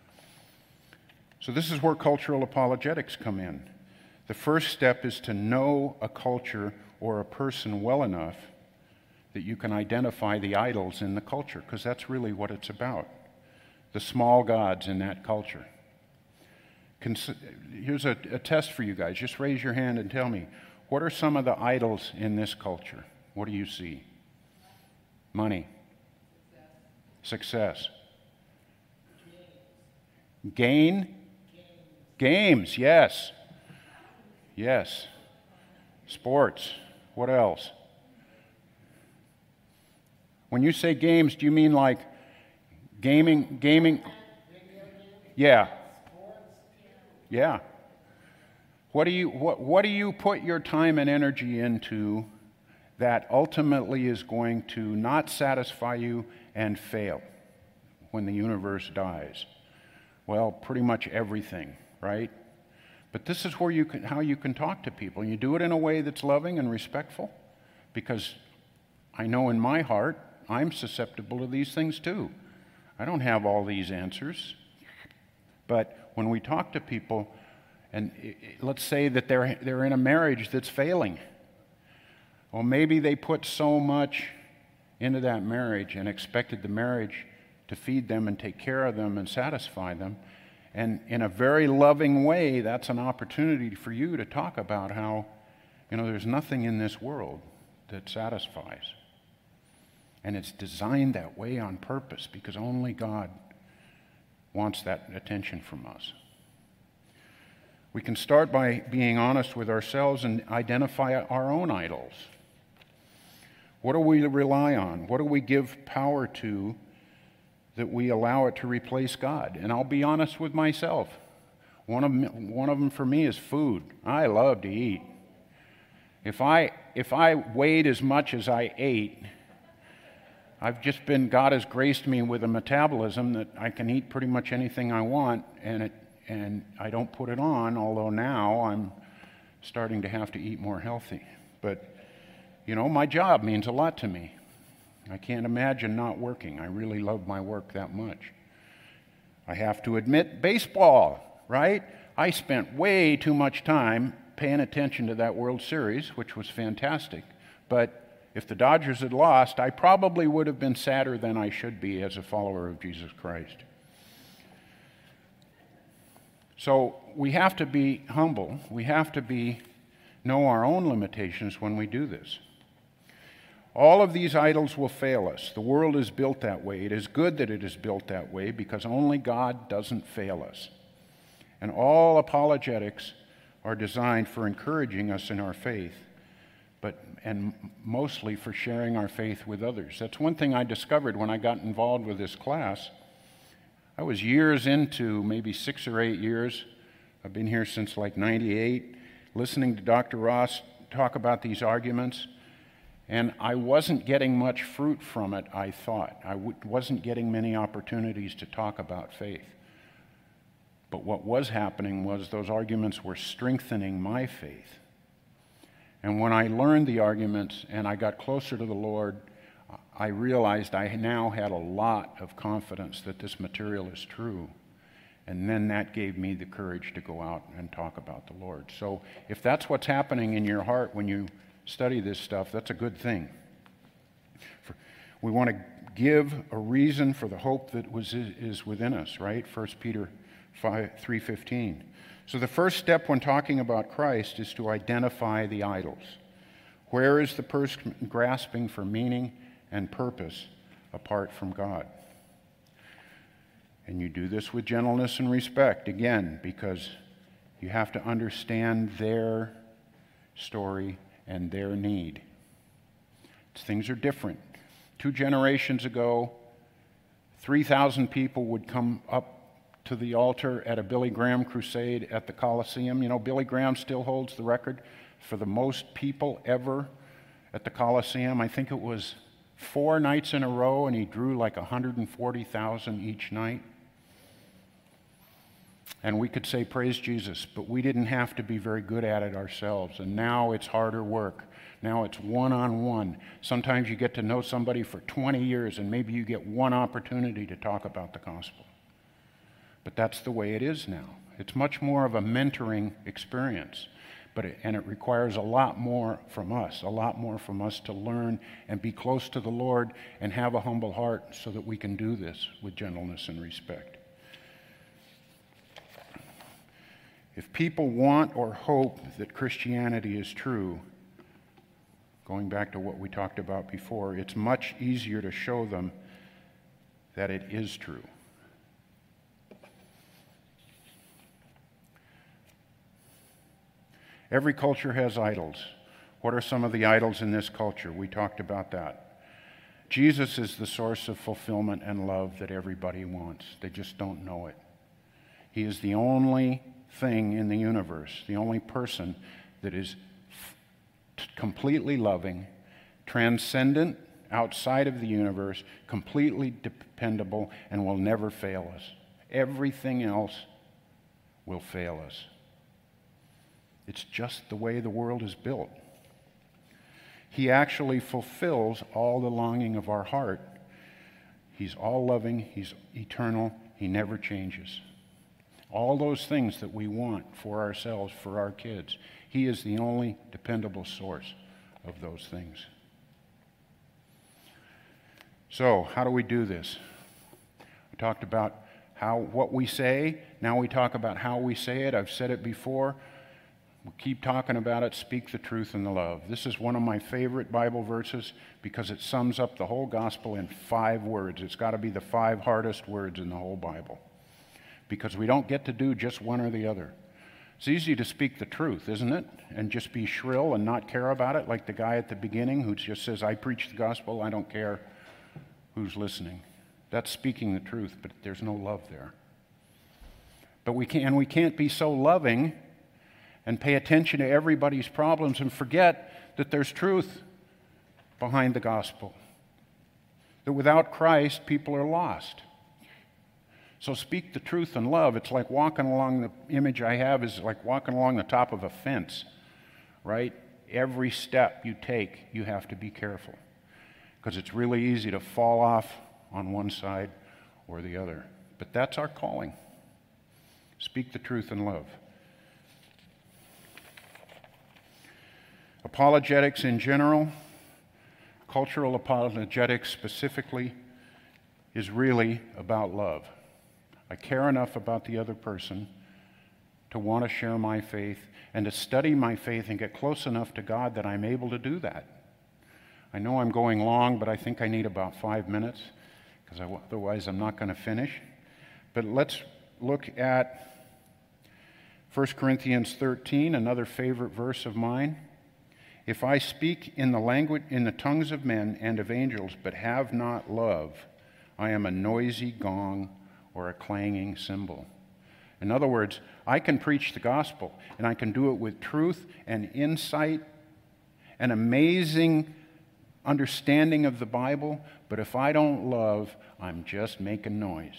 So this is where cultural apologetics come in. The first step is to know a culture or a person well enough that you can identify the idols in the culture, because that's really what it's about. The small gods in that culture. Cons- Here's a, a test for you guys. Just raise your hand and tell me, what are some of the idols in this culture? What do you see? Money. Success. Success. Gain. Games, yes. Yes. Sports. What else? When you say games, do you mean like gaming? Gaming? Yeah. Yeah. What do you what what do you put your time and energy into that ultimately is going to not satisfy you and fail when the universe dies? Well, pretty much everything, right? But this is where you can, how you can talk to people. You do it in a way that's loving and respectful, because I know in my heart I'm susceptible to these things too. I don't have all these answers. But when we talk to people, and let's say that they're, they're in a marriage that's failing, well, maybe they put so much into that marriage and expected the marriage to feed them and take care of them and satisfy them. And in a very loving way, that's an opportunity for you to talk about how, you know, there's nothing in this world that satisfies. And it's designed that way on purpose, because only God wants that attention from us. We can start by being honest with ourselves and identify our own idols. What do we rely on? What do we give power to that we allow it to replace God? And I'll be honest with myself. One of them, one of them for me is food. I love to eat. If I, if I weighed as much as I ate, I've just been, God has graced me with a metabolism that I can eat pretty much anything I want, and it, and I don't put it on, although now I'm starting to have to eat more healthy. But, you know, my job means a lot to me. I can't imagine not working. I really love my work that much. I have to admit, baseball, right? I spent way too much time paying attention to that World Series, which was fantastic. But if the Dodgers had lost, I probably would have been sadder than I should be as a follower of Jesus Christ. So we have to be humble. We have to be know our own limitations when we do this. All of these idols will fail us. The world is built that way. It is good that it is built that way because only God doesn't fail us. And all apologetics are designed for encouraging us in our faith, but and mostly for sharing our faith with others. That's one thing I discovered when I got involved with this class. I was years into, maybe six or eight years. I've been here since like ninety-eight, listening to Doctor Ross talk about these arguments. And I wasn't getting much fruit from it, I thought. I w- wasn't getting many opportunities to talk about faith. But what was happening was those arguments were strengthening my faith. And when I learned the arguments and I got closer to the Lord, I realized I now had a lot of confidence that this material is true. And then that gave me the courage to go out and talk about the Lord. So if that's what's happening in your heart when you study this stuff, that's a good thing. For, we want to give a reason for the hope that was is within us, right? First Peter three fifteen. So the first step when talking about Christ is to identify the idols. Where is the person grasping for meaning and purpose apart from God? And you do this with gentleness and respect, again, because you have to understand their story and their need. Things are different. Two generations ago, three thousand people would come up to the altar at a Billy Graham crusade at the Colosseum. You know, Billy Graham still holds the record for the most people ever at the Colosseum. I think it was four nights in a row, and he drew like one hundred forty thousand each night. And we could say, praise Jesus, but we didn't have to be very good at it ourselves. And now it's harder work. Now it's one-on-one. Sometimes you get to know somebody for twenty years, and maybe you get one opportunity to talk about the gospel. But that's the way it is now. It's much more of a mentoring experience. But it, and it requires a lot more from us, a lot more from us to learn and be close to the Lord and have a humble heart so that we can do this with gentleness and respect. If people want or hope that Christianity is true, going back to what we talked about before, it's much easier to show them that it is true. Every culture has idols. What are some of the idols in this culture? We talked about that. Jesus is the source of fulfillment and love that everybody wants. They just don't know it. He is the only thing in the universe, the only person that is f- completely loving, transcendent, outside of the universe, completely dependable, and will never fail us. Everything else will fail us. It's just the way the world is built. He actually fulfills all the longing of our heart. He's all loving, he's eternal, he never changes. All those things that we want for ourselves, for our kids, he is the only dependable source of those things. So, how do we do this? We talked about how what we say. Now we talk about how we say it. I've said it before. We'll keep talking about it. Speak the truth in the love. This is one of my favorite Bible verses because it sums up the whole gospel in five words. It's got to be the five hardest words in the whole Bible because we don't get to do just one or the other. It's easy to speak the truth, isn't it? And just be shrill and not care about it, like the guy at the beginning who just says, I preach the gospel, I don't care who's listening. That's speaking the truth, but there's no love there. But we can't, and we can't be so loving and pay attention to everybody's problems and forget that there's truth behind the gospel. That without Christ, people are lost. So speak the truth in love. It's like walking along, the image I have is like walking along the top of a fence, right? Every step you take, you have to be careful, because it's really easy to fall off on one side or the other. But that's our calling. Speak the truth in love. Apologetics in general, cultural apologetics specifically, is really about love. I care enough about the other person to want to share my faith and to study my faith and get close enough to God that I'm able to do that. I know I'm going long, but I think I need about five minutes, because otherwise I'm not going to finish. But let's look at First Corinthians thirteen, another favorite verse of mine. If I speak in the language, in the tongues of men and of angels, but have not love, I am a noisy gong or a clanging cymbal. In other words, I can preach the gospel, and I can do it with truth and insight, an amazing understanding of the Bible, but if I don't love, I'm just making noise.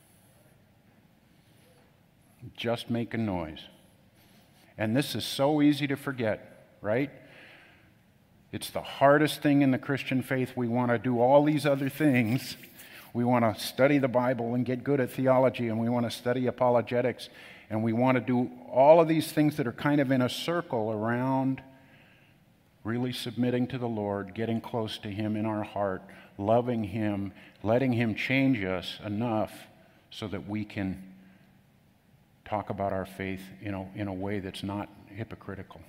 Just making noise. And this is so easy to forget, right? It's the hardest thing in the Christian faith. We want to do all these other things. We want to study the Bible and get good at theology, and we want to study apologetics, and we want to do all of these things that are kind of in a circle around really submitting to the Lord, getting close to Him in our heart, loving Him, letting Him change us enough so that we can talk about our faith in a, in a way that's not hypocritical.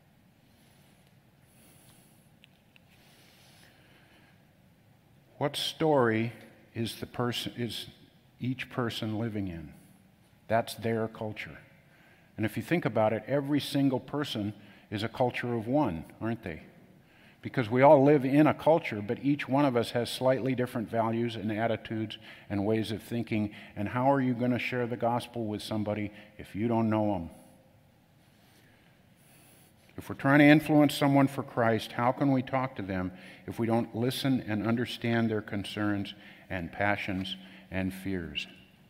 What story is the person is each person living in? That's their culture. And if you think about it, every single person is a culture of one, aren't they? Because we all live in a culture, but each one of us has slightly different values and attitudes and ways of thinking. And how are you going to share the gospel with somebody if you don't know them? If we're trying to influence someone for Christ, how can we talk to them if we don't listen and understand their concerns and passions and fears?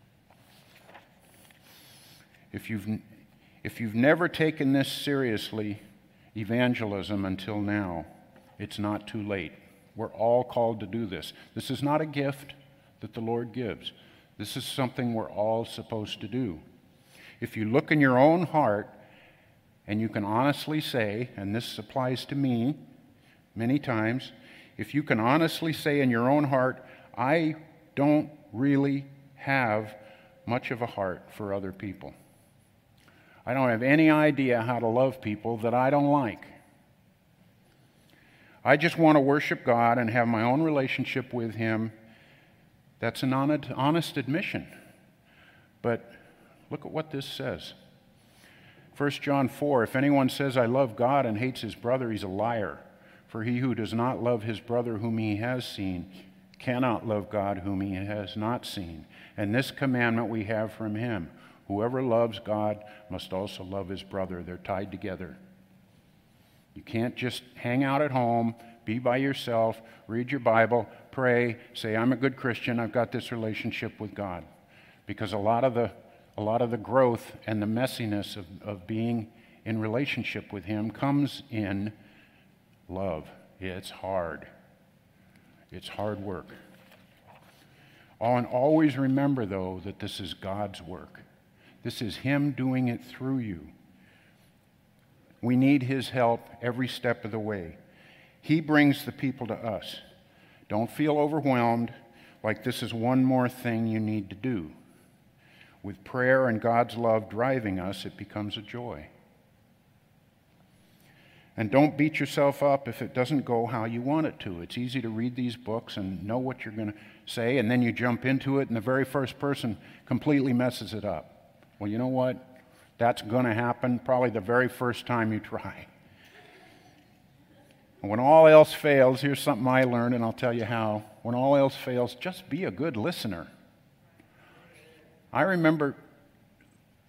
If you've, if you've never taken this seriously, evangelism, until now, it's not too late. We're all called to do this. This is not a gift that the Lord gives. This is something we're all supposed to do. If you look in your own heart, and you can honestly say, and this applies to me many times, if you can honestly say in your own heart, I don't really have much of a heart for other people. I don't have any idea how to love people that I don't like. I just want to worship God and have my own relationship with Him. That's an honest admission. But look at what this says. First John four, if anyone says, I love God and hates his brother, he's a liar. For he who does not love his brother whom he has seen cannot love God whom he has not seen. And this commandment we have from him, whoever loves God must also love his brother. They're tied together. You can't just hang out at home, be by yourself, read your Bible, pray, say, I'm a good Christian, I've got this relationship with God. Because a lot of the A lot of the growth and the messiness of, of being in relationship with Him comes in love. It's hard. It's hard work. Oh, and always remember, though, that this is God's work. This is Him doing it through you. We need His help every step of the way. He brings the people to us. Don't feel overwhelmed like this is one more thing you need to do. With prayer and God's love driving us, it becomes a joy. And don't beat yourself up if it doesn't go how you want it to. It's easy to read these books and know what you're going to say, and then you jump into it, and the very first person completely messes it up. Well, you know what? That's going to happen probably the very first time you try. And when all else fails, here's something I learned, and I'll tell you how. When all else fails, just be a good listener. I remember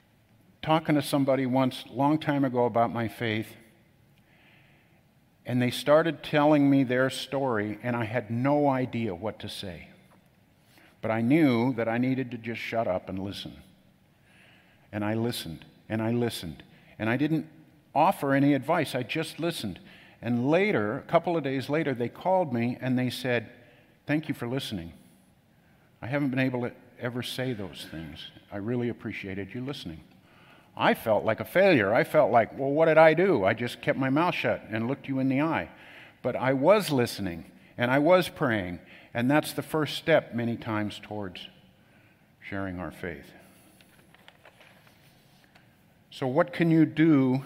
talking to somebody once, a long time ago, about my faith, and they started telling me their story, and I had no idea what to say. But I knew that I needed to just shut up and listen. And I listened, and I listened. And I didn't offer any advice, I just listened. And later, a couple of days later, they called me and they said, "Thank you for listening. I haven't been able to ever say those things. I really appreciated you listening." I felt like a failure. I felt like, well, what did I do? I just kept my mouth shut and looked you in the eye. But I was listening, and I was praying, and that's the first step many times towards sharing our faith. So what can you do?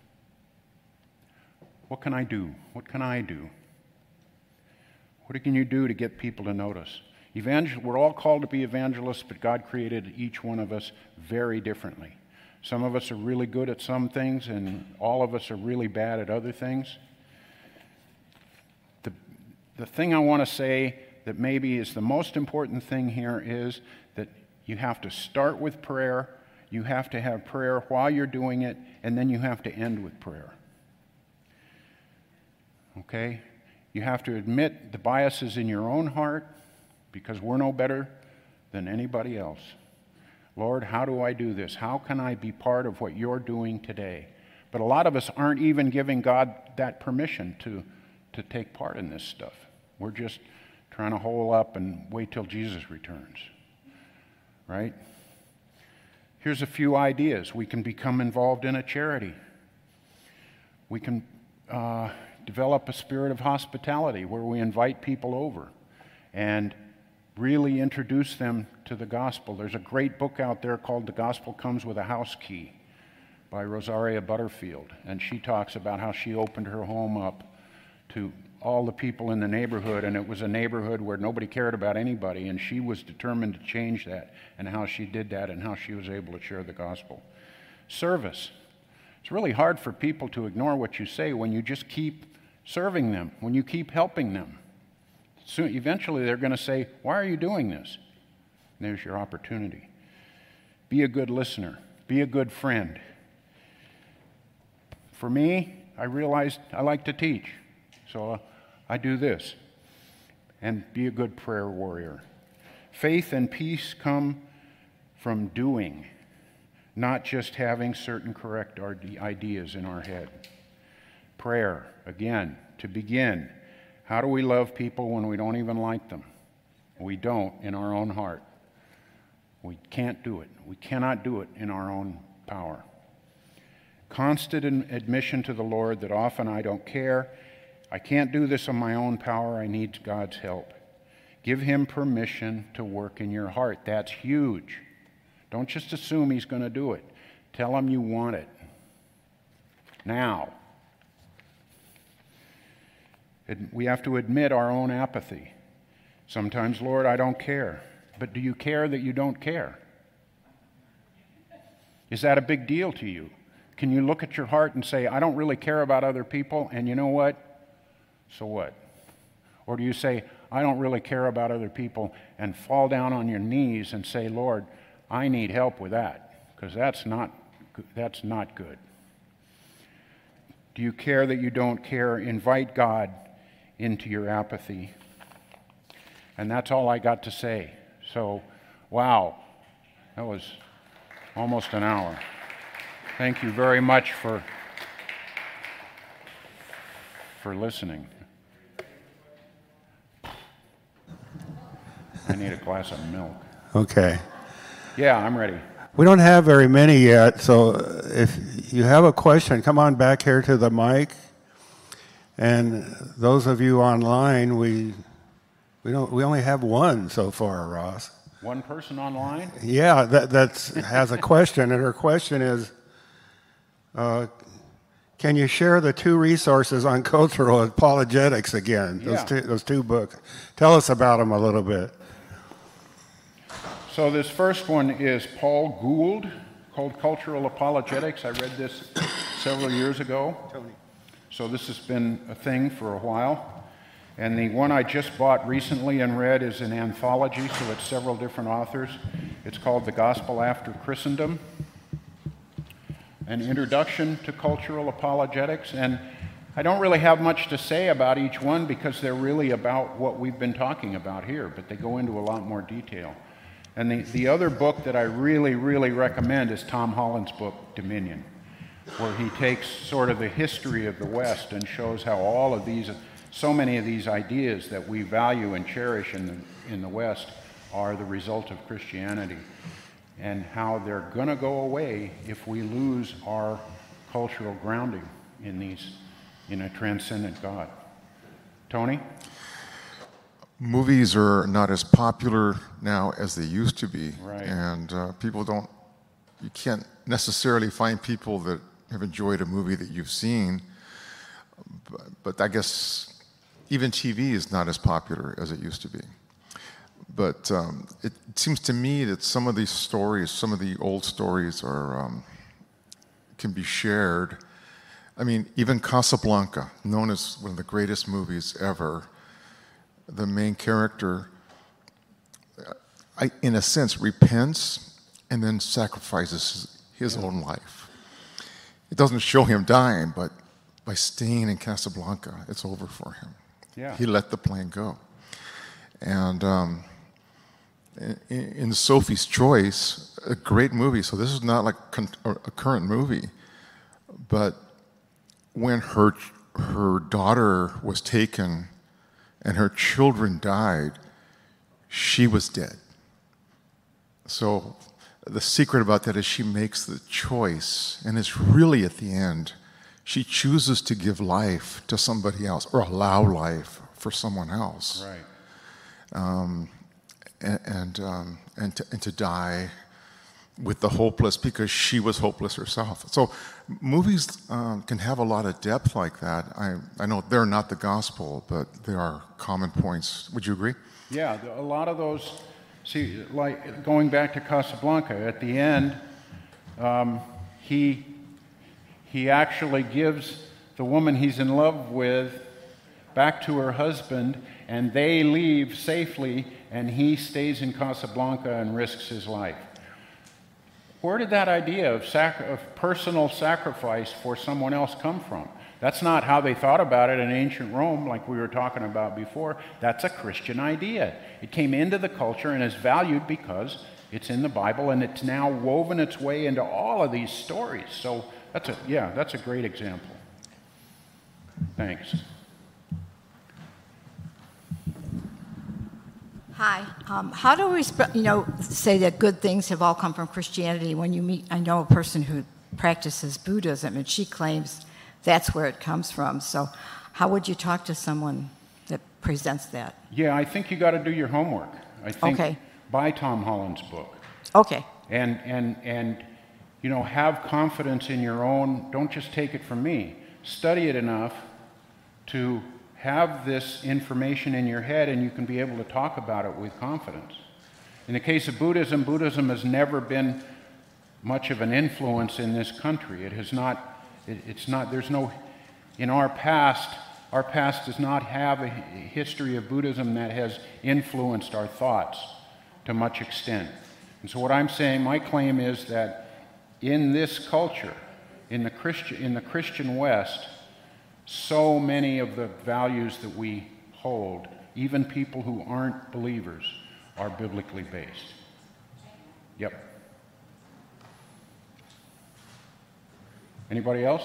What can I do? What can I do? What can you do to get people to notice? Evangel- we're all called to be evangelists, but God created each one of us very differently. Some of us are really good at some things, and all of us are really bad at other things. The, the thing I want to say that maybe is the most important thing here is that you have to start with prayer, you have to have prayer while you're doing it, and then you have to end with prayer. Okay? You have to admit the biases in your own heart, because we're no better than anybody else. Lord, how do I do this? How can I be part of what you're doing today? But a lot of us aren't even giving God that permission to, to take part in this stuff. We're just trying to hole up and wait till Jesus returns, right? Here's a few ideas. We can become involved in a charity. We can uh, develop a spirit of hospitality where we invite people over and really introduce them to the gospel. There's a great book out there called The Gospel Comes with a House Key by Rosaria Butterfield, and she talks about how she opened her home up to all the people in the neighborhood, and it was a neighborhood where nobody cared about anybody, and she was determined to change that, and how she did that, and how she was able to share the gospel. Service. It's really hard for people to ignore what you say when you just keep serving them, when you keep helping them. Soon, eventually they're going to say, "Why are you doing this?" And there's your opportunity. Be a good listener. Be a good friend. For me, I realized I like to teach, so uh, I do this. And be a good prayer warrior. Faith and peace come from doing, not just having certain correct ideas in our head. Prayer, again, to begin. How do we love people when we don't even like them? We don't in our own heart. We can't do it. We cannot do it in our own power. Constant admission to the Lord that often I don't care. I can't do this on my own power. I need God's help. Give Him permission to work in your heart. That's huge. Don't just assume He's going to do it. Tell Him you want it. Now. We have to admit our own apathy. Sometimes, Lord, I don't care. But do you care that you don't care? Is that a big deal to you? Can you look at your heart and say, I don't really care about other people, and you know what? So what? Or do you say, I don't really care about other people, and fall down on your knees and say, Lord, I need help with that, because that's not, that's not good. Do you care that you don't care? Invite God into your apathy. And that's all I got to say. So, wow, that was almost an hour. Thank you very much for, for listening. I need a glass of milk. Okay. Yeah, I'm ready. We don't have very many yet, so if you have a question, come on back here to the mic. And those of you online, we we don't we only have one so far, Ross. One person online? Yeah, that that's has a question, and her question is, uh, can you share the two resources on cultural apologetics again? Those Yeah. two those two books. Tell us about them a little bit. So this first one is Paul Gould, called Cultural Apologetics. I read this several years ago. Tony. So this has been a thing for a while. And the one I just bought recently and read is an anthology, so it's several different authors. It's called The Gospel After Christendom. an introduction to cultural apologetics, and I don't really have much to say about each one because they're really about what we've been talking about here, but they go into a lot more detail. And the, the other book that I really, really recommend is Tom Holland's book, Dominion, where he takes sort of the history of the West and shows how all of these, so many of these ideas that we value and cherish in the, in the West are the result of Christianity, and how they're going to go away if we lose our cultural grounding in these, in a transcendent God. Tony? Movies are not as popular now as they used to be. Right. And uh, people don't, you can't necessarily find people that have enjoyed a movie that you've seen. But, but I guess even T V is not as popular as it used to be. But um, it seems to me that some of these stories, some of the old stories are, um, can be shared. I mean, even Casablanca, known as one of the greatest movies ever, the main character, I, in a sense, repents and then sacrifices his, his yeah. own life. It doesn't show him dying, but by staying in Casablanca, it's over for him. Yeah. He let the plane go. And um, in, in Sophie's Choice, a great movie, so this is not like a current movie, but when her, her daughter was taken and her children died, she was dead. So the secret about that is she makes the choice, and it's really at the end, she chooses to give life to somebody else, or allow life for someone else. Right. Um, and and, um, and, to, and to die with the hopeless because she was hopeless herself. So movies um, can have a lot of depth like that. I, I know they're not the gospel, but they are common points. Would you agree? Yeah, a lot of those, see, like going back to Casablanca, at the end, um, he, he actually gives the woman he's in love with back to her husband, and they leave safely, and he stays in Casablanca and risks his life. Where did that idea of, sac- of personal sacrifice for someone else come from? That's not how they thought about it in ancient Rome, like we were talking about before. That's a Christian idea. It came into the culture and is valued because it's in the Bible, and it's now woven its way into all of these stories. So that's a, yeah, that's a great example. Thanks. Hi. Um, how do we, sp- you know, say that good things have all come from Christianity when you meet, I know a person who practices Buddhism, and she claims that's where it comes from. So how would you talk to someone that presents that? Yeah, I think you got to do your homework. I think okay. Buy Tom Holland's book. Okay. And, and, and, you know, have confidence in your own, don't just take it from me. Study it enough to have this information in your head, and you can be able to talk about it with confidence. In the case of Buddhism, Buddhism has never been much of an influence in this country. It has not, it, it's not, there's no, in our past, our past does not have a history of Buddhism that has influenced our thoughts to much extent. And so what I'm saying, my claim is that in this culture, in the Christian, in the Christian West, so many of the values that we hold, even people who aren't believers, are biblically based. Yep. Anybody else?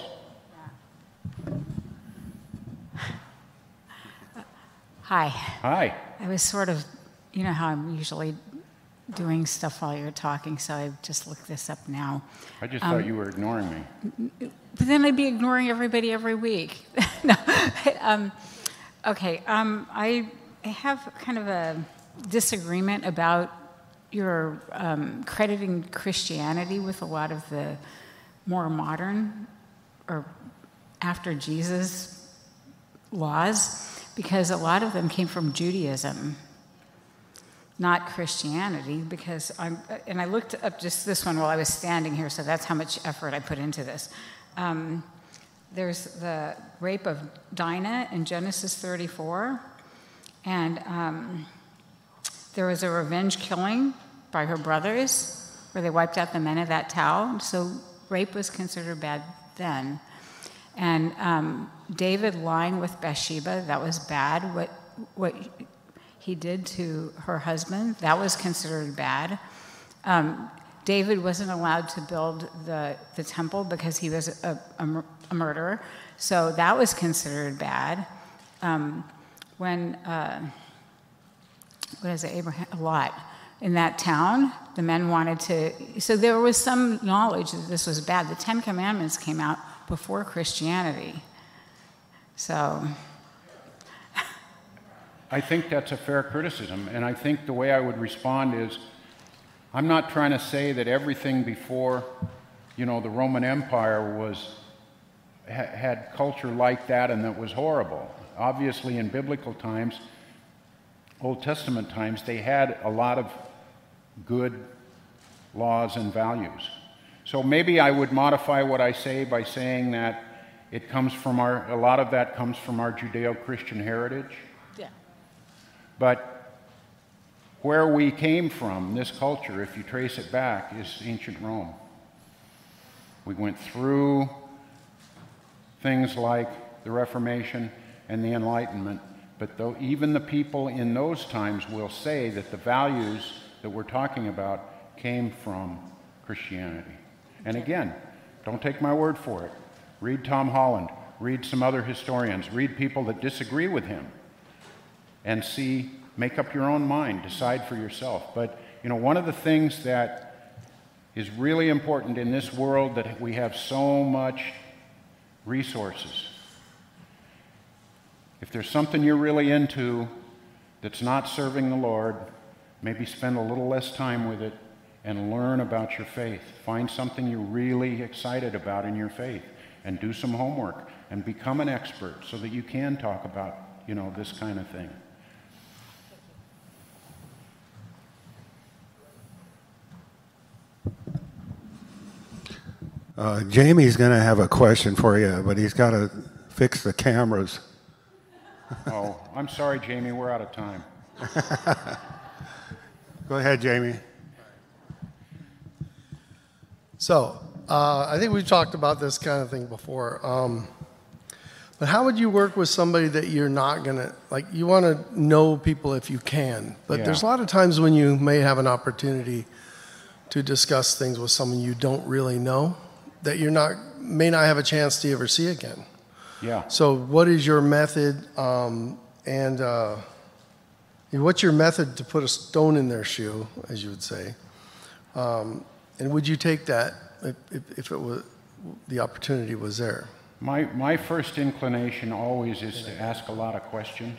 Hi. Hi. I was sort of, you know how I'm usually doing stuff while you're talking, so I just looked this up now. I just um, thought you were ignoring me. But then I'd be ignoring everybody every week. no. um, okay. Um, I have kind of a disagreement about your um, crediting Christianity with a lot of the more modern or after Jesus laws, because a lot of them came from Judaism, not Christianity, because I'm, and I looked up just this one while I was standing here, so that's how much effort I put into this. Um, there's the rape of Dinah in Genesis thirty-four, and um, there was a revenge killing by her brothers where they wiped out the men of that town. So rape was considered bad then. And um, David lying with Bathsheba, that was bad. What, what he did to her husband, that was considered bad. Um, David wasn't allowed to build the, the temple because he was a, a, a murderer, so that was considered bad. Um, when, uh, what is it, Abraham, Lot, in that town, the men wanted to, so there was some knowledge that this was bad. The Ten Commandments came out before Christianity. So. I think that's a fair criticism, and I think the way I would respond is, I'm not trying to say that everything before, you know, the Roman Empire was, ha, had culture like that and that was horrible. Obviously, in biblical times, Old Testament times, they had a lot of good laws and values. So maybe I would modify what I say by saying that it comes from our, a lot of that comes from our Judeo-Christian heritage. Yeah. But where we came from, this culture, if you trace it back, is ancient Rome. We went through things like the Reformation and the Enlightenment, but though even the people in those times will say that the values that we're talking about came from Christianity. And again, don't take my word for it. Read Tom Holland, read some other historians, read people that disagree with him, and see, make up your own mind, decide for yourself. But, you know, one of the things that is really important in this world that we have so much resources, if there's something you're really into that's not serving the Lord, maybe spend a little less time with it and learn about your faith. Find something you're really excited about in your faith and do some homework and become an expert so that you can talk about, you know, this kind of thing. Uh, Jamie's going to have a question for you, but he's got to fix the cameras. Oh, I'm sorry, Jamie, we're out of time. Go ahead, Jamie. So, uh, I think we've talked about this kind of thing before. Um, but how would you work with somebody that you're not going to, like, you want to know people if you can, but Yeah. there's a lot of times when you may have an opportunity to discuss things with someone you don't really know that you're not, may not have a chance to ever see again. Yeah. So what is your method, um, and uh, what's your method to put a stone in their shoe, as you would say? Um, and would you take that if, if, if it was, the opportunity was there? My, my first inclination always is to ask a lot of questions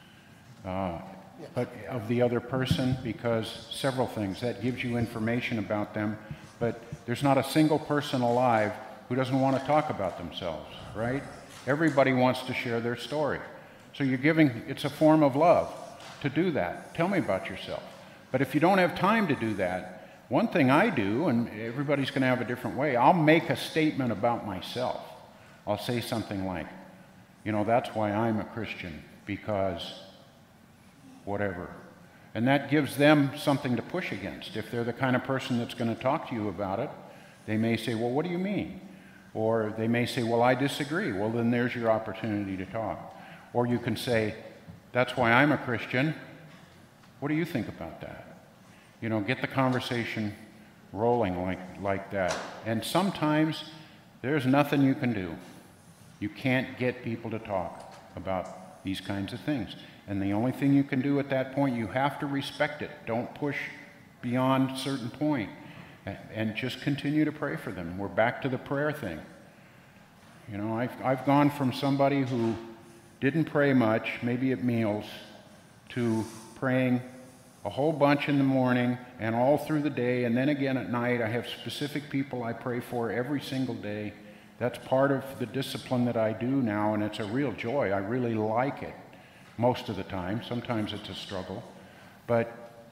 uh, but of the other person, because several things. That gives you information about them, but there's not a single person alive who doesn't want to talk about themselves, right? Everybody wants to share their story. So you're giving, it's a form of love to do that. Tell me about yourself. But if you don't have time to do that, one thing I do, and everybody's going to have a different way, I'll make a statement about myself. I'll say something like, you know, that's why I'm a Christian, because whatever. And that gives them something to push against. If they're the kind of person that's going to talk to you about it, they may say, well, what do you mean? Or they may say, well, I disagree. Well, then there's your opportunity to talk. Or you can say, that's why I'm a Christian. What do you think about that? You know, get the conversation rolling like, like that. And sometimes there's nothing you can do. You can't get people to talk about these kinds of things. And the only thing you can do at that point, you have to respect it. Don't push beyond a certain point. And just continue to pray for them. We're back to the prayer thing. You know, I've, I've gone from somebody who didn't pray much, maybe at meals, to praying a whole bunch in the morning and all through the day, and then again at night. I have specific people I pray for every single day. That's part of the discipline that I do now, and it's a real joy. I really like it most of the time. Sometimes it's a struggle. But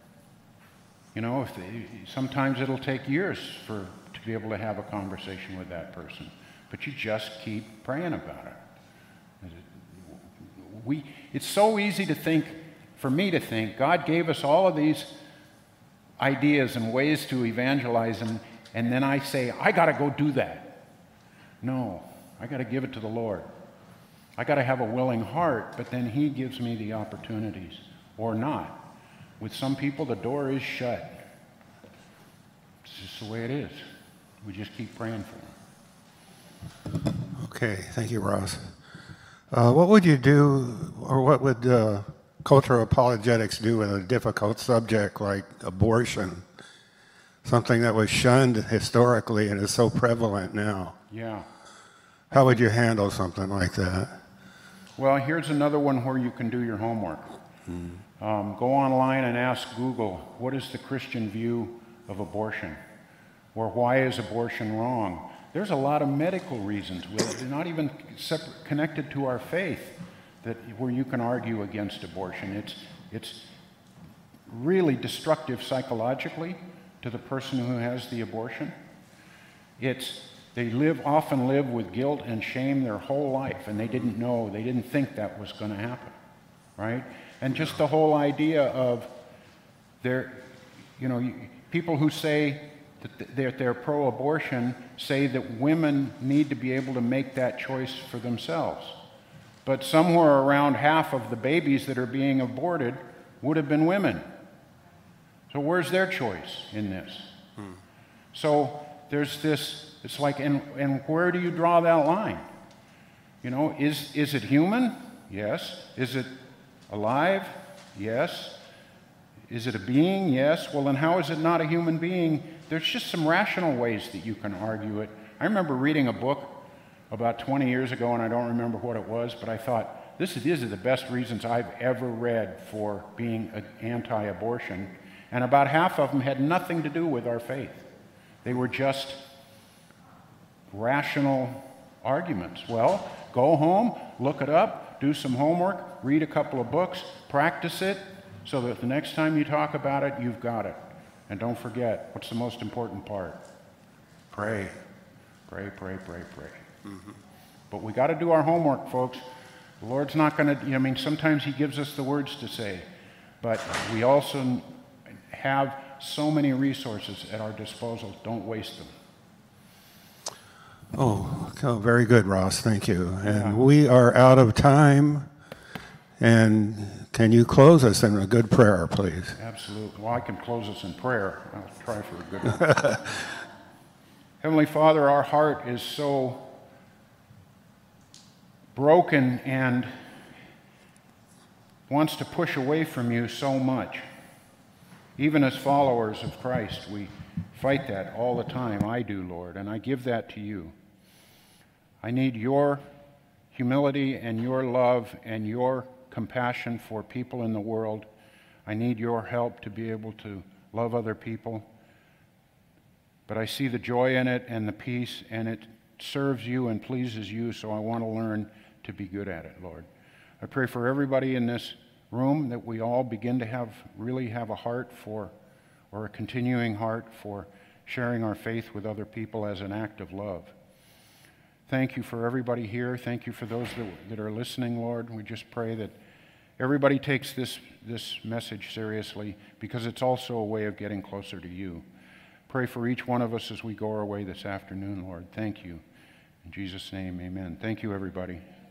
you know, if they, sometimes it'll take years for to be able to have a conversation with that person. But you just keep praying about it. We, it's so easy to think, for me to think, God gave us all of these ideas and ways to evangelize, and, and then I say, I got to go do that. No, I got to give it to the Lord. I got to have a willing heart, but then he gives me the opportunities, or not. With some people, the door is shut. It's just the way it is. We just keep praying for them. Okay, thank you, Ross. Uh, what would you do, or what would uh, cultural apologetics do with a difficult subject like abortion? Something that was shunned historically and is so prevalent now. Yeah. How would you handle something like that? Well, here's another one where you can do your homework. Mm. Um, go online and ask Google, what is the Christian view of abortion? Or why is abortion wrong? There's a lot of medical reasons, they're not even separate, connected to our faith, that where you can argue against abortion. It's, it's really destructive psychologically to the person who has the abortion. It's, they live, often live with guilt and shame their whole life, and they didn't know, they didn't think that was going to happen, right? And just the whole idea of their, you know, people who say that they're, they're pro-abortion say that women need to be able to make that choice for themselves. But somewhere around half of the babies that are being aborted would have been women. So where's their choice in this? Hmm. So there's this, it's like, and, and where do you draw that line? You know, is, is it human? Yes. Is it alive? Yes. Is it a being? Yes. Well, then how is it not a human being? There's just some rational ways that you can argue it. I remember reading a book about twenty years ago, and I don't remember what it was, but I thought, this is, these are the best reasons I've ever read for being anti-abortion. And about half of them had nothing to do with our faith. They were just rational arguments. Well, go home, look it up, do some homework, read a couple of books, practice it, so that the next time you talk about it, you've got it. And don't forget, what's the most important part? Pray. Pray, pray, pray, pray. Mm-hmm. But we got to do our homework, folks. The Lord's not going to, I mean, sometimes he gives us the words to say, but we also have so many resources at our disposal. Don't waste them. Oh, oh very good, Ross. Thank you. And Yeah. we are out of time. And can you close us in a good prayer, please? Absolutely. Well, I can close us in prayer. I'll try for a good one. Heavenly Father, our heart is so broken and wants to push away from you so much. Even as followers of Christ, we fight that all the time. I do, Lord, and I give that to you. I need your humility and your love and your compassion for people in the world. I need your help to be able to love other people. But I see the joy in it and the peace, and it serves you and pleases you, so I want to learn to be good at it, Lord. I pray for everybody in this room that we all begin to have, really have a heart for, or a continuing heart for sharing our faith with other people as an act of love. Thank you for everybody here. Thank you for those that, that are listening, Lord. We just pray that everybody takes this, this message seriously, because it's also a way of getting closer to you. Pray for each one of us as we go our way this afternoon, Lord. Thank you. In Jesus' name, amen. Thank you, everybody.